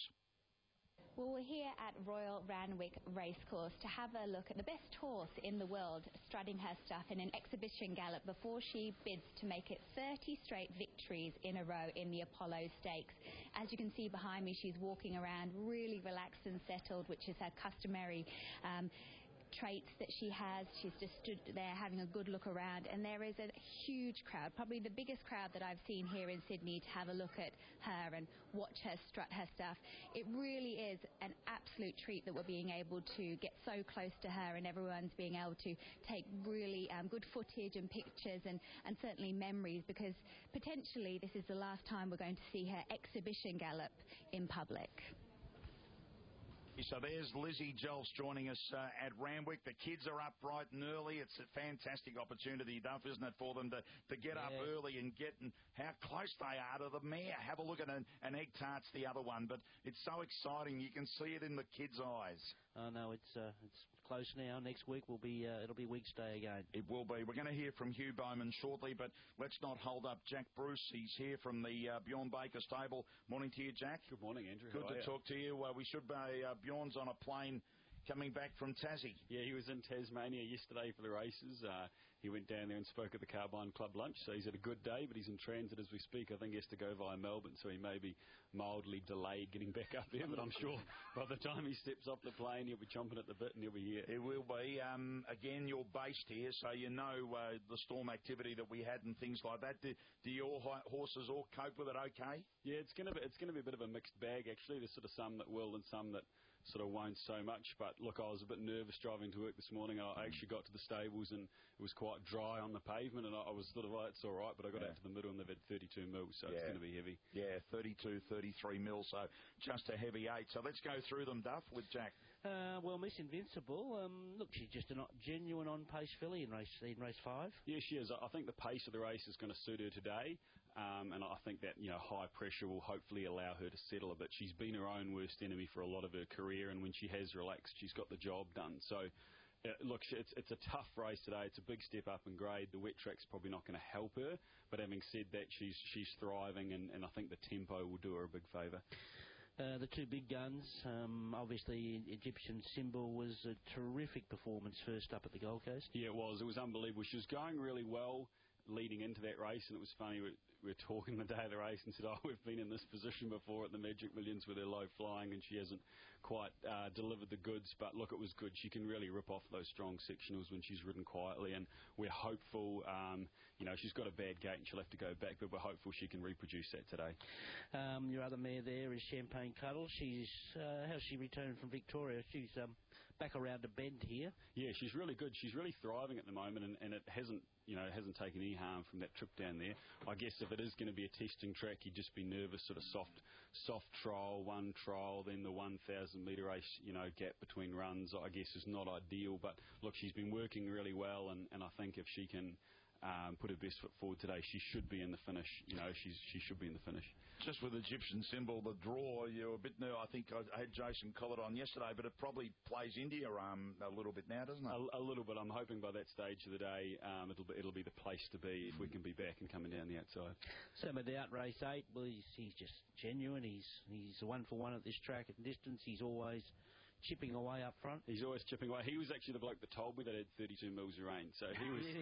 Well, we're here at Royal Randwick Racecourse to have a look at the best horse in the world strutting her stuff in an exhibition gallop before she bids to make it 30 straight victories in a row in the Apollo Stakes. As you can see behind me, she's walking around really relaxed and settled, which is her customary traits that she has. She's just stood there having a good look around, and there is a huge crowd, probably the biggest crowd that I've seen here in Sydney, to have a look at her and watch her strut her stuff. It really is an absolute treat that we're being able to get so close to her, and everyone's being able to take really good footage and pictures and certainly memories, because potentially this is the last time we're going to see her exhibition gallop in public. So there's Lizzie Jelf joining us at Randwick. The kids are up bright and early. It's a fantastic opportunity, Duff, isn't it, for them to get up early and get how close they are to the mare. Have a look at an egg tart's the other one, but it's so exciting. You can see it in the kids' eyes. Oh, no, it's close now. Next week will be it'll be Weeks Day again. It will be. We're going to hear from Hugh Bowman shortly, but let's not hold up Jack Bruce. He's here from the Bjorn Baker stable. Morning to you, Jack. Good morning, Andrew. Good to talk to you. We should be Bjorn's on a plane coming back from Tassie. Yeah, he was in Tasmania yesterday for the races. He went down there and spoke at the Carbine Club lunch, so he's had a good day, but he's in transit as we speak. I think he has to go via Melbourne, so he may be mildly delayed getting back up there, but I'm sure by the time he steps off the plane, he'll be chomping at the bit and he'll be here. It will be. Again, you're based here, so you know the storm activity that we had and things like that. Do your horses all cope with it okay? Yeah, it's going to be a bit of a mixed bag, actually. There's sort of some that will and some that sort of won't so much, but look, I was a bit nervous driving to work this morning. I actually got to the stables and it was quite dry on the pavement, and I was sort of like, it's all right, but I got out to the middle and they've had 32 mils, so it's going to be heavy. Yeah, 32, 33 mils, so just a heavy 8. So let's go through them, Duff, with Jack. Well, Miss Invincible, look, she's just a genuine on-pace filly in race 5. Yeah, she is. I think the pace of the race is going to suit her today. And I think that, high pressure will hopefully allow her to settle a bit. She's been her own worst enemy for a lot of her career, and when she has relaxed, she's got the job done. So, look, it's a tough race today. It's a big step up in grade. The wet track's probably not going to help her, but having said that, she's thriving, and I think the tempo will do her a big favour. The two big guns, obviously Egyptian Symbol was a terrific performance first up at the Gold Coast. Yeah, it was. It was unbelievable. She was going really well leading into that race, and it was funny, we were talking the day of the race and said, we've been in this position before at the Magic Millions with her low flying, and she hasn't quite delivered the goods, but look, it was good. She can really rip off those strong sectionals when she's ridden quietly, and we're hopeful, she's got a bad gait and she'll have to go back, but we're hopeful she can reproduce that today. Your other mare there is Champagne Cuddle. She's, how's she returned from Victoria? She's back around the bend here. Yeah, she's really good. She's really thriving at the moment, and it hasn't taken any harm from that trip down there. I guess if it is going to be a testing track, you'd just be nervous, sort of soft trial, one trial, then the 1,000 metre race, gap between runs, I guess is not ideal. But look, she's been working really well, and I think if she can put her best foot forward today, she should be in the finish. She should be in the finish. Just with Egyptian Symbol, the draw, you're a bit new. I think I had Jason Collett on yesterday, but it probably plays into your arm a little bit now, doesn't it? A little bit. I'm hoping by that stage of the day, it'll be the place to be if we can be back and coming down the outside. Same with out race 8. Well, he's just genuine. He's a 1-for-1 at this track at distance. He's always chipping away up front. He's always chipping away. He was actually the bloke that told me that it had 32 mils of rain. So he was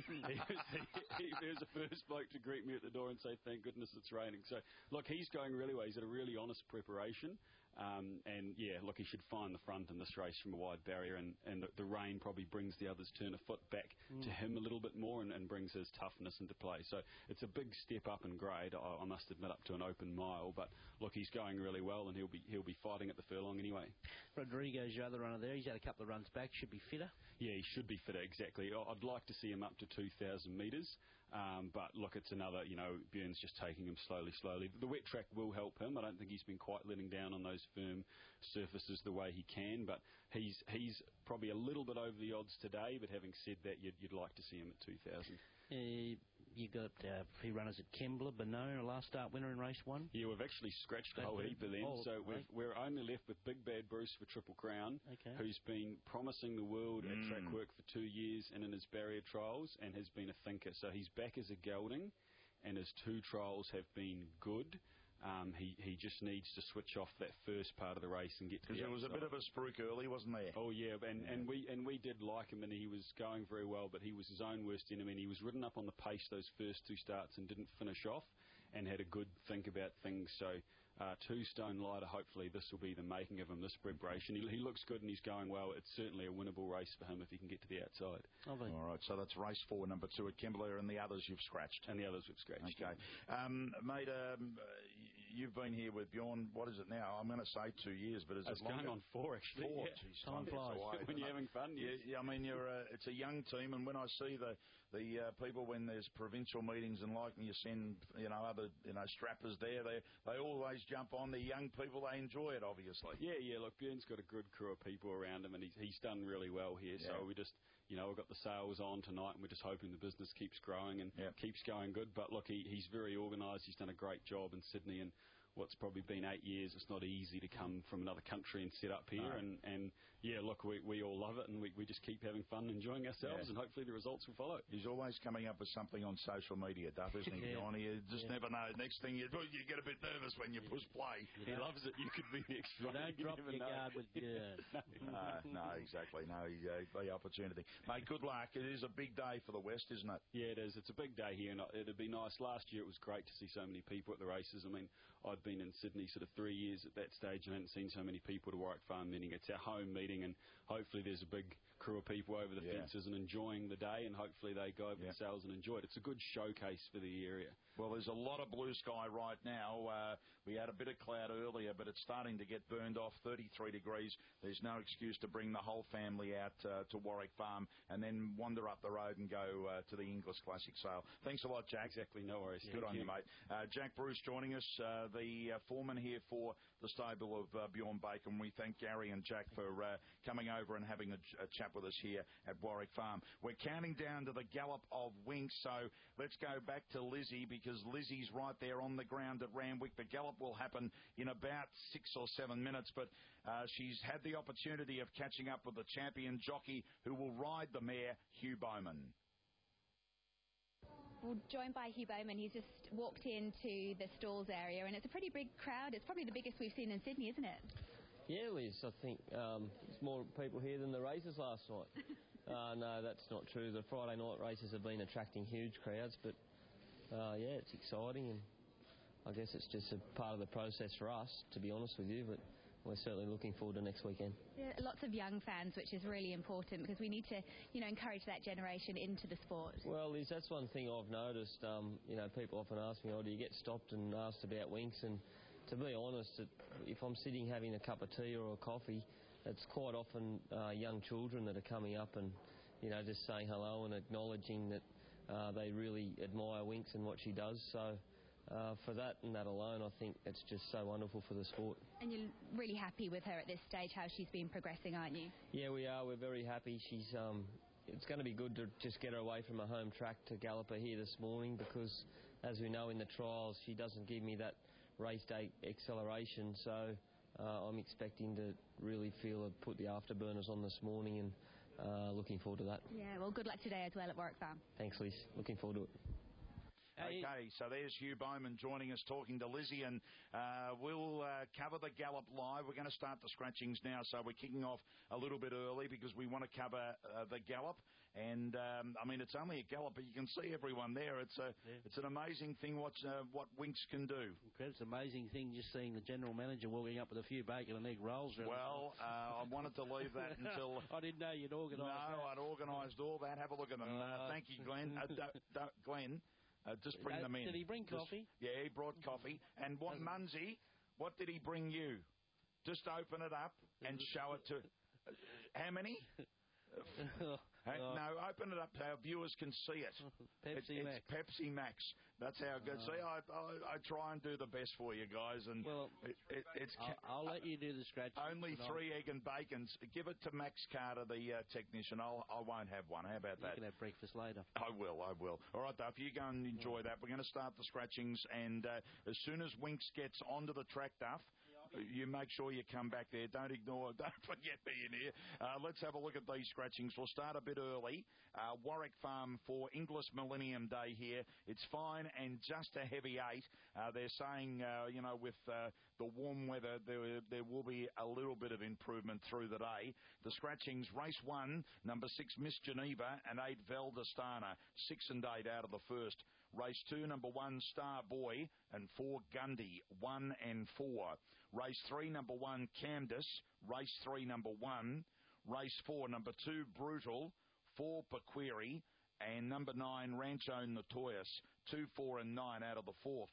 the first bloke to greet me at the door and say, thank goodness it's raining. So, look, he's going really well. He's had a really honest preparation. And, yeah, look, he should find the front in this race from a wide barrier, and the rain probably brings the others turn a foot back to him a little bit more and brings his toughness into play. So it's a big step up in grade, I must admit, up to an open mile. But, look, he's going really well, and he'll be fighting at the furlong anyway. Rodrigo's your other runner there. He's had a couple of runs back. Should be fitter. Yeah, he should be fitter, exactly. I'd like to see him up to 2,000 metres. But look, it's another, Bjorn's just taking him slowly. The wet track will help him. I don't think he's been quite letting down on those firm surfaces the way he can, but he's probably a little bit over the odds today, but having said that, you'd like to see him at 2,000. You got a few runners at Kembla, Benona, last start winner in race 1. Yeah, we've actually scratched a whole heap of them, so we're only left with Big Bad Bruce for Triple Crown, who's been promising the world at track work for 2 years and in his barrier trials, and has been a thinker. So he's back as a gelding, and his 2 trials have been good. He just needs to switch off that first part of the race and get to the outside. There was a bit of a spruik early, wasn't there? Oh yeah, and we did like him, and he was going very well, but he was his own worst enemy, and he was ridden up on the pace those first 2 starts and didn't finish off, and had a good think about things. So 2 stone lighter, hopefully this will be the making of him, this preparation. He looks good and he's going well. It's certainly a winnable race for him if he can get to the outside. All right, so that's race 4, number 2 at Kembla, and the others you've scratched. And the others we've scratched. Okay. Mate, you've been here with Bjorn, what is it now? I'm going to say 2 years, but is it going on 4, actually. 4? Yeah. Geez, time flies. When you're having fun, yes. Yeah, I mean, it's a young team, and when I see the people when there's provincial meetings and and you send, other, strappers there, they always jump on. The young people, they enjoy it, obviously. Yeah, look, Bjorn's got a good crew of people around him, and he's done really well here, so we just... we've got the sales on tonight, and we're just hoping the business keeps growing and keeps going good. But look, he's very organised. He's done a great job in Sydney, and what's probably been 8 years, it's not easy to come from another country and set up here. No. And look, we all love it, and we just keep having fun, enjoying ourselves, and hopefully the results will follow. He's always coming up with something on social media, Duff, isn't he, John? You just never know. Next thing you do, you get a bit nervous when you push play. He loves it. You could be next. You don't drop your guard with Bjorn. No, exactly. No, the opportunity. Mate, good luck. It is a big day for the West, isn't it? Yeah, it is. It's a big day here, and it'd be nice. Last year it was great to see so many people at the races. I mean, I'd been in Sydney sort of 3 years at that stage and hadn't seen so many people at a Warwick Farm meeting. It's our home meeting, and hopefully there's a big crew of people over the fences and enjoying the day, and hopefully they go over themselves and enjoy it. It's a good showcase for the area. Well, there's a lot of blue sky right now. We had a bit of cloud earlier, but it's starting to get burned off, 33 degrees. There's no excuse to bring the whole family out to Warwick Farm and then wander up the road and go to the Inglis Classic Sale. Thanks a lot, Jack. Exactly, no worries. Good on you, mate. Jack Bruce joining us, the foreman here for the stable of Bjorn Bacon. We thank Gary and Jack for coming over and having a chat with us here at Warwick Farm. We're counting down to the gallop of Winx, so let's go back to Lizzie, because Lizzie's right there on the ground at Randwick. The gallop will happen in about 6 or 7 minutes, but she's had the opportunity of catching up with the champion jockey who will ride the mare, Hugh Bowman. Well, joined by Hugh Bowman. He's just walked into the stalls area, and it's a pretty big crowd. It's probably the biggest we've seen in Sydney, isn't it? Yeah, Liz, I think there's more people here than the races last night. No, that's not true. The Friday night races have been attracting huge crowds, but it's exciting, and I guess it's just a part of the process for us, to be honest with you, but we're certainly looking forward to next weekend. Yeah, lots of young fans, which is really important, because we need to, encourage that generation into the sport. Well, Liz, that's one thing I've noticed. People often ask me, do you get stopped and asked about Winx? And to be honest, if I'm sitting having a cup of tea or a coffee, it's quite often young children that are coming up and, just saying hello and acknowledging that they really admire Winx and what she does. So for that and that alone, I think it's just so wonderful for the sport. And you're really happy with her at this stage, how she's been progressing, aren't you? Yeah, we are. We're very happy. She's it's going to be good to just get her away from her home track to gallop her here this morning, because, as we know in the trials, she doesn't give me that race day acceleration. So I'm expecting to really put the afterburners on this morning, and looking forward to that. Yeah, well, good luck today as well at Warwick Farm. Thanks, Liz. Looking forward to it. Okay, so there's Hugh Bowman joining us, talking to Lizzie, and we'll cover the gallop live. We're going to start the scratchings now, so we're kicking off a little bit early because we want to cover the gallop. And it's only a gallop, but you can see everyone there. It's an amazing thing what Winx can do. It's an amazing thing just seeing the general manager walking up with a few bacon and egg rolls. Well, I wanted to leave that until I didn't know you'd organised. No, I'd organised all that. Have a look at them. Thank you, Glenn. Glenn. Just bring them in. Did he bring coffee? Yeah, he brought coffee. And Munsey, what did he bring you? Just open it up and show it to... How many? No, open it up so our viewers can see it. Pepsi Max. It's Pepsi Max. That's how good. See, I try and do the best for you guys, and I'll let you do the scratch. Only 3 egg and bacons. Give it to Max Carter, the technician. I won't have one. How about that? You can have breakfast later. I will. All right, Duff, you go and enjoy that. We're going to start the scratchings, and as soon as Winx gets onto the track, Duff, you make sure you come back there. Don't forget me in here. Let's have a look at these scratchings. We'll start a bit early. Warwick Farm for Inglis Millennium Day here. It's fine and just a heavy 8. They're saying, with the warm weather, there will be a little bit of improvement through the day. The scratchings, race 1, number 6, Miss Geneva, and 8, Valdestana. 6 and 8 out of the first. Race 2, number 1, Star Boy, and 4, Gundy, 1 and 4. Race 3, number 1, Camdus. Race 3, number 1. Race 4, number 2, Brutal. 4, Pequeri. And number 9, Rancho Notorious. 2, 4 and 9 out of the fourth.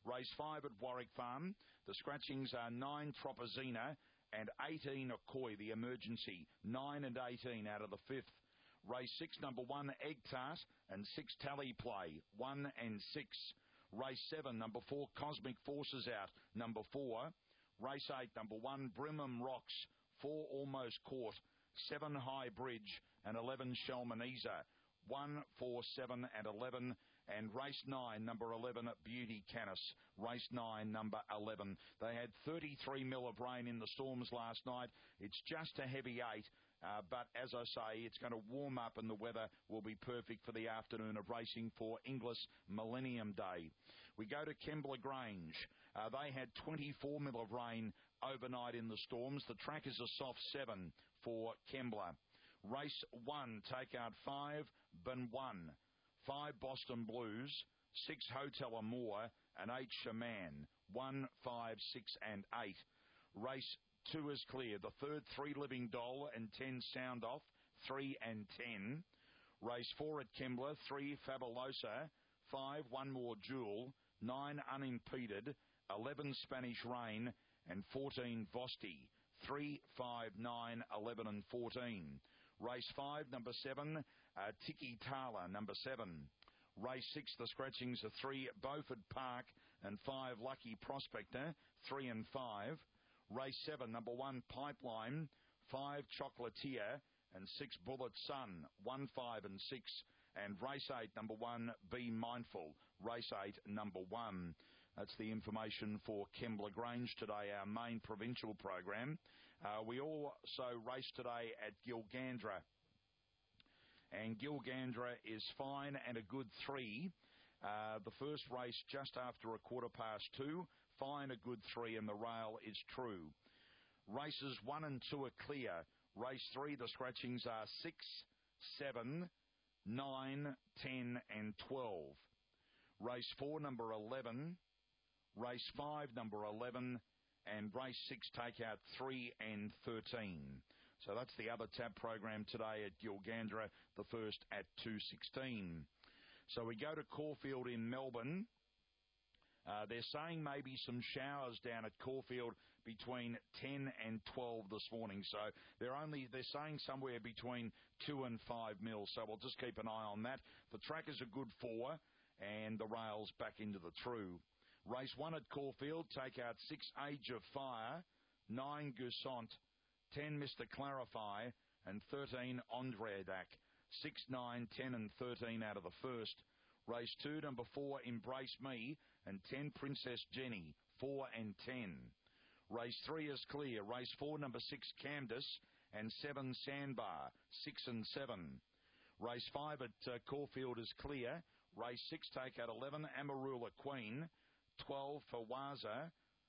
Race 5 at Warwick Farm. The scratchings are 9 Tropazina and 18 Akoi, the emergency. 9 and 18 out of the 5th. Race 6, number 1, Egg Tart, and 6 Tally Play, 1 and 6. Race 7, number 4, Cosmic Forces out, number 4. Race 8, number 1, Brimham Rocks, 4 Almost Caught, 7 High Bridge, and 11 Shalmaneser. 1, 4, 7, and 11. And race 9, number 11, Beauty Canis. Race 9, number 11. They had 33 mil of rain in the Storms last night. It's just a heavy 8. But as I say, it's going to warm up and the weather will be perfect for the afternoon of racing for Inglis Millennium Day. We go to Kembla Grange. They had 24 mil of rain overnight in the Storms. The track is a soft 7 for Kembla. Race 1, take out 5, Ben 1. 5 Boston Blues, 6 Hotel Amore, and 8 Shaman. 1, 5, 6, and 8. Race 2 is clear. The third, 3 Living Doll and 10 Sound Off, 3 and 10. Race 4 at Kembla, 3 Fabulosa, 5 One More Jewel, 9 Unimpeded, 11 Spanish Rain, and 14 Vosti. 3, 5, 9, 11 and 14. Race 5, number 7, Tiki Tala, number 7. Race 6, the scratchings are 3 Beaufort Park and 5 Lucky Prospector, 3 and 5. Race 7, number 1, Pipeline, 5 Chocolatier, and 6 Bullet Sun, 1, 5 and 6. And race 8, number 1, Be Mindful, race 8, number 1. That's the information for Kembla Grange today, our main provincial program. We also race today at Gilgandra. And Gilgandra is fine and a good 3. The first race just after 2:15, fine, a good 3, and the rail is true. Races 1 and 2 are clear. Race 3, the scratchings are 6, 7, 9, 10, and 12. Race 4, number 11. Race 5, number 11. And race 6, take out 3 and 13. So that's the other tab program today at Gilgandra, the first at 2:16. So we go to Caulfield in Melbourne. They're saying maybe some showers down at Caulfield between 10 and 12 this morning. So they're saying somewhere between 2 and 5 mil. So we'll just keep an eye on that. The track is a good 4 and the rail's back into the true. Race 1 at Caulfield, take out 6 Age of Fire, 9 Gusant, 10 Mr. Clarify, and 13 Andreadak. 6, 9, 10, and 13 out of the first. Race 2, number 4, Embrace Me, and 10 Princess Jenny, 4 and 10. Race 3 is clear. Race 4, number 6, Camdus, and 7 Sandbar, 6 and 7. Race 5 at Caulfield is clear. Race 6, take out 11, Amarula Queen, 12 for Waza,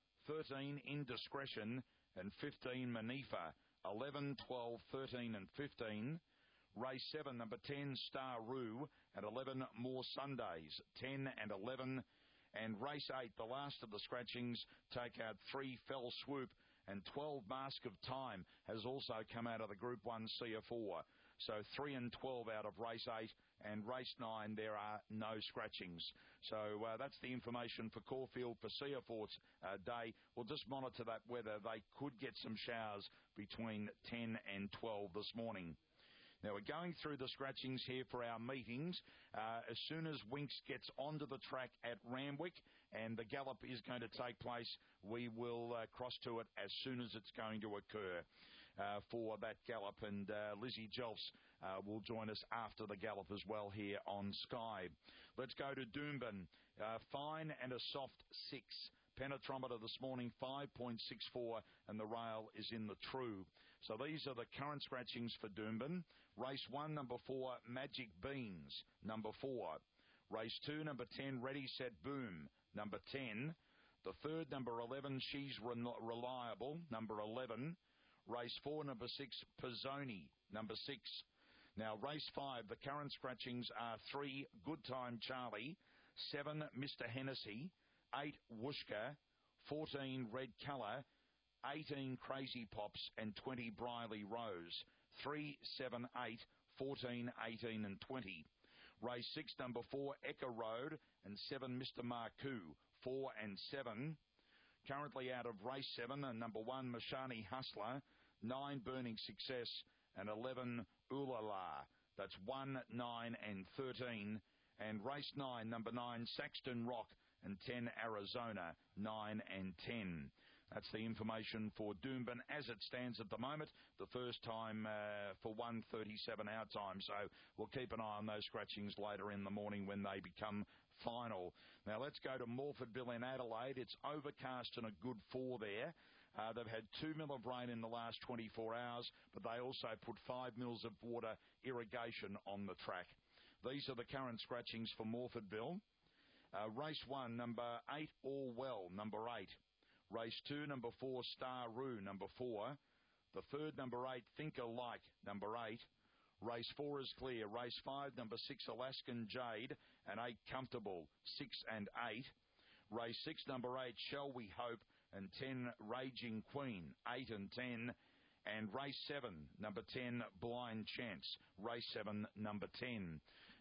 13 Indiscretion, and 15 Manifa. 11, 12, 13, and 15. Race 7, number 10, Star Roo, and 11 More Sundays, 10 and 11. And race 8, the last of the scratchings, take out 3 Fell Swoop, and 12 Mask of Time has also come out of the Group 1 CF4. So 3 and 12 out of race 8, and race 9 there are no scratchings. So that's the information for Caulfield for CF4's day. We'll just monitor that weather. They could get some showers between 10 and 12 this morning. Now, we're going through the scratchings here for our meetings. As soon as Winks gets onto the track at Randwick and the gallop is going to take place, we will cross to it as soon as it's going to occur for that gallop. And Lizzie Jelfs will join us after the gallop as well here on Sky. Let's go to Doomben. Fine and a soft 6. Penetrometer this morning, 5.64, and the rail is in the true. So these are the current scratchings for Doomben. Race 1, number 4, Magic Beans, number 4. Race 2, number 10, Ready, Set, Boom, number 10. The third, number 11, She's Reliable, number 11. Race 4, number 6, Pizzoni, number 6. Now, race 5, the current scratchings are 3, Good Time Charlie, 7, Mr. Hennessy, 8, Wooshka, 14, Red Colour, 18, Crazy Pops, and 20, Briley Rose. 3, 7, 8, 14, 18, and 20. Race 6, number 4, Eka Road, and 7, Mr. Marcoux. 4 and 7. Currently out of race 7, number 1, Mashani Hustler, 9, Burning Success, and 11, Ulala. That's 1, 9 and 13. And race 9, number 9, Saxton Rock, and 10, Arizona, 9 and 10. That's the information for Doomben as it stands at the moment. The first time for 1:37 our time. So we'll keep an eye on those scratchings later in the morning when they become final. Now let's go to Morfordville in Adelaide. It's overcast and a good 4 there. They've had 2 mil of rain in the last 24 hours, but they also put 5 mils of water irrigation on the track. These are the current scratchings for Morfordville. Race 1, number 8, All Well, number 8. Race 2, number 4, Star Roo, number 4. The third, number 8, Think Alike, number 8. Race 4 is clear. Race 5, number 6, Alaskan Jade, and 8, Comfortable, 6 and 8. Race 6, number 8, Shall We Hope, and 10, Raging Queen, 8 and 10. And race 7, number 10, Blind Chance, race 7, number 10.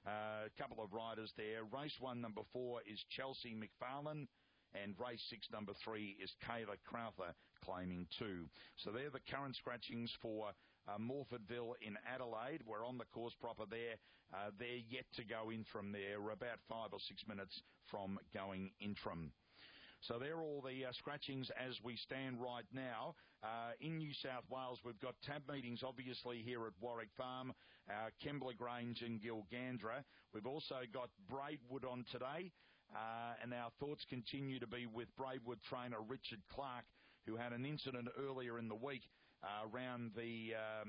A couple of riders there. Race 1, number 4 is Chelsea McFarlane. And race 6, number 3 is Kayla Crowther, claiming 2. So they're the current scratchings for Morfordville in Adelaide. We're on the course proper there. They're yet to go interim there. We're about 5 or 6 minutes from going interim. So they're all the scratchings as we stand right now. In New South Wales, we've got tab meetings, obviously, here at Warwick Farm, Kembla Grange and Gilgandra. We've also got Braidwood on today. And our thoughts continue to be with Braidwood trainer Richard Clark, who had an incident earlier in the week around the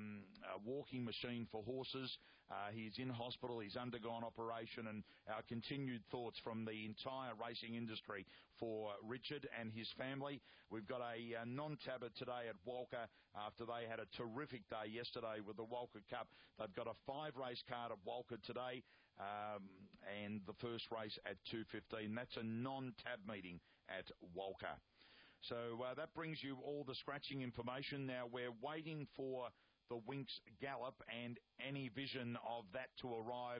walking machine for horses. He's in hospital. He's undergone operation, and our continued thoughts from the entire racing industry for Richard and his family. We've got a non-tabber today at Walker after they had a terrific day yesterday with the Walker Cup. They've got a 5-race card at Walker today, and the first race at 2:15. That's a non-tab meeting at Walker. So that brings you all the scratching information. Now we're waiting for the Winx Gallop and any vision of that to arrive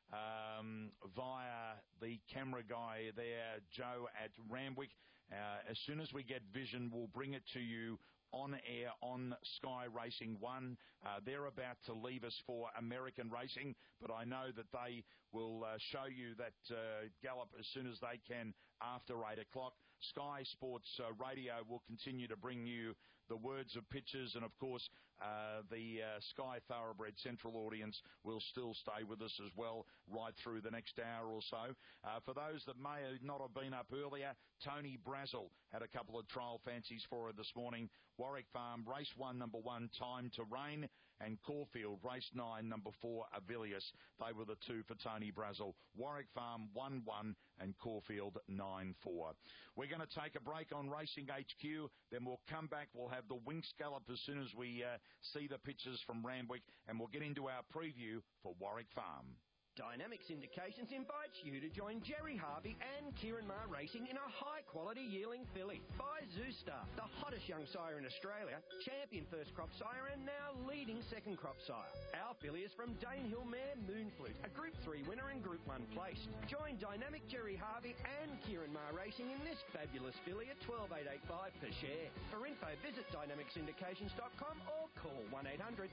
via the camera guy there, Joe at Randwick. As soon as we get vision, we'll bring it to you on air on Sky Racing 1. They're about to leave us for American Racing, but I know that they will show you that gallop as soon as they can after 8 o'clock. Sky Sports Radio will continue to bring you the words of pitches, and of course the Sky Thoroughbred Central audience will still stay with us as well right through the next hour or so. For those that may not have been up earlier, Tony Brazel had a couple of trial fancies for her this morning. Warwick Farm, race 1, number 1, Time to Rain, and Caulfield, race 9, number 4, Avilius. They were the 2 for Tony Brazel. Warwick Farm, 1-1, and Caulfield, 9-4. We're going to take a break on Racing HQ, then we'll come back. We'll have the Winx Gallop as soon as we see the pictures from Randwick, and we'll get into our preview for Warwick Farm. Dynamics Indications invites you to join Jerry Harvey and Kieran Maher Racing in a high-quality yearling filly by Zoostar, the hottest young sire in Australia, champion first crop sire and now leading second crop sire. Our filly is from Danehill mare Moonflute, a Group 3 winner and Group 1 placed. Join dynamic Jerry Harvey and Kieran Maher Racing in this fabulous filly at $12,885 per share. For info, visit dynamicsindications.com or call 1-800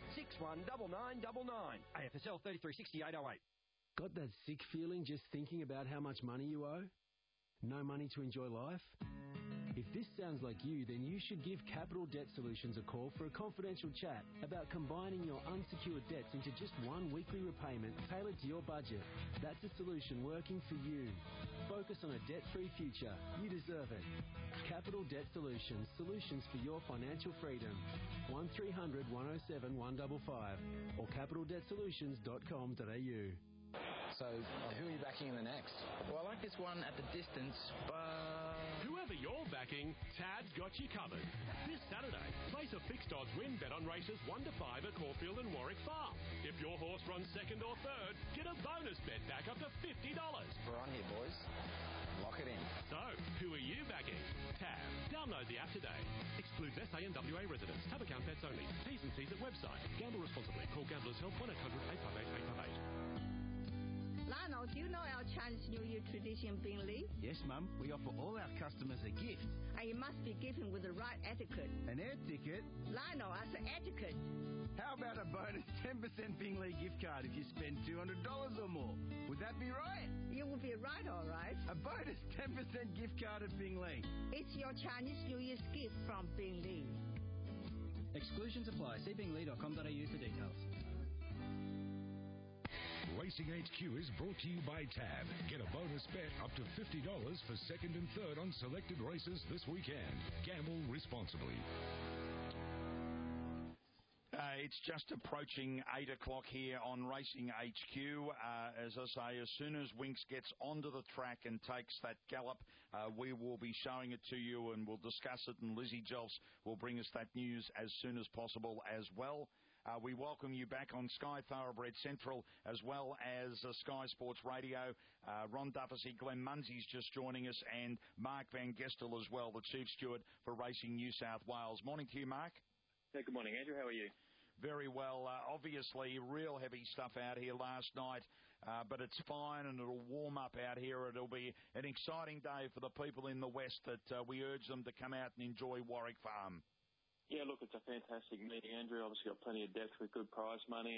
619999. AFSL 336808. Got that sick feeling just thinking about how much money you owe? No money to enjoy life? If this sounds like you, then you should give Capital Debt Solutions a call for a confidential chat about combining your unsecured debts into just one weekly repayment tailored to your budget. That's a solution working for you. Focus on a debt-free future. You deserve it. Capital Debt Solutions. Solutions for your financial freedom. 1300 107 155 or capitaldebtsolutions.com.au. So, who are you backing in the next? Well, I like this one at the distance, but... Whoever you're backing, Tab's got you covered. This Saturday, place a fixed odds win bet on races 1 to 5 at Caulfield and Warwick Farm. If your horse runs second or third, get a bonus bet back up to $50. We're on here, boys. Lock it in. So, who are you backing? Tab. Download the app today. Excludes SA and WA residents. Tab account bets only. T's and C's at website. Gamble responsibly. Call Gamblers Help 1-800-858-858. Live Lionel, do you know our Chinese New Year tradition, Bingley? Yes, Mum. We offer all our customers a gift. And you must be given with the right etiquette. An air ticket? Lionel, I said etiquette. How about a bonus 10% Bingley gift card if you spend $200 or more? Would that be right? You will be right, all right. A bonus 10% gift card at Bingley. It's your Chinese New Year's gift from Bingley. Exclusions apply. See bingley.com.au for details. Racing HQ is brought to you by Tab. Get a bonus bet up to $50 for second and third on selected races this weekend. Gamble responsibly. It's just approaching 8 o'clock here on Racing HQ. As I say, as soon as Winks gets onto the track and takes that gallop, we will be showing it to you and we'll discuss it, and Lizzie Jelfs will bring us that news as soon as possible as well. We welcome you back on Sky Thoroughbred Central as well as Sky Sports Radio. Ron Dufficy, Glenn Munsey's just joining us, and Mark Van Gestel as well, the Chief Steward for Racing New South Wales. Morning to you, Mark. Hey, good morning, Andrew. How are you? Very well. Obviously, real heavy stuff out here last night, but it's fine and it'll warm up out here. It'll be an exciting day for the people in the West that we urge them to come out and enjoy Warwick Farm. Yeah, look, it's a fantastic meeting, Andrew. Obviously got plenty of depth with good prize money,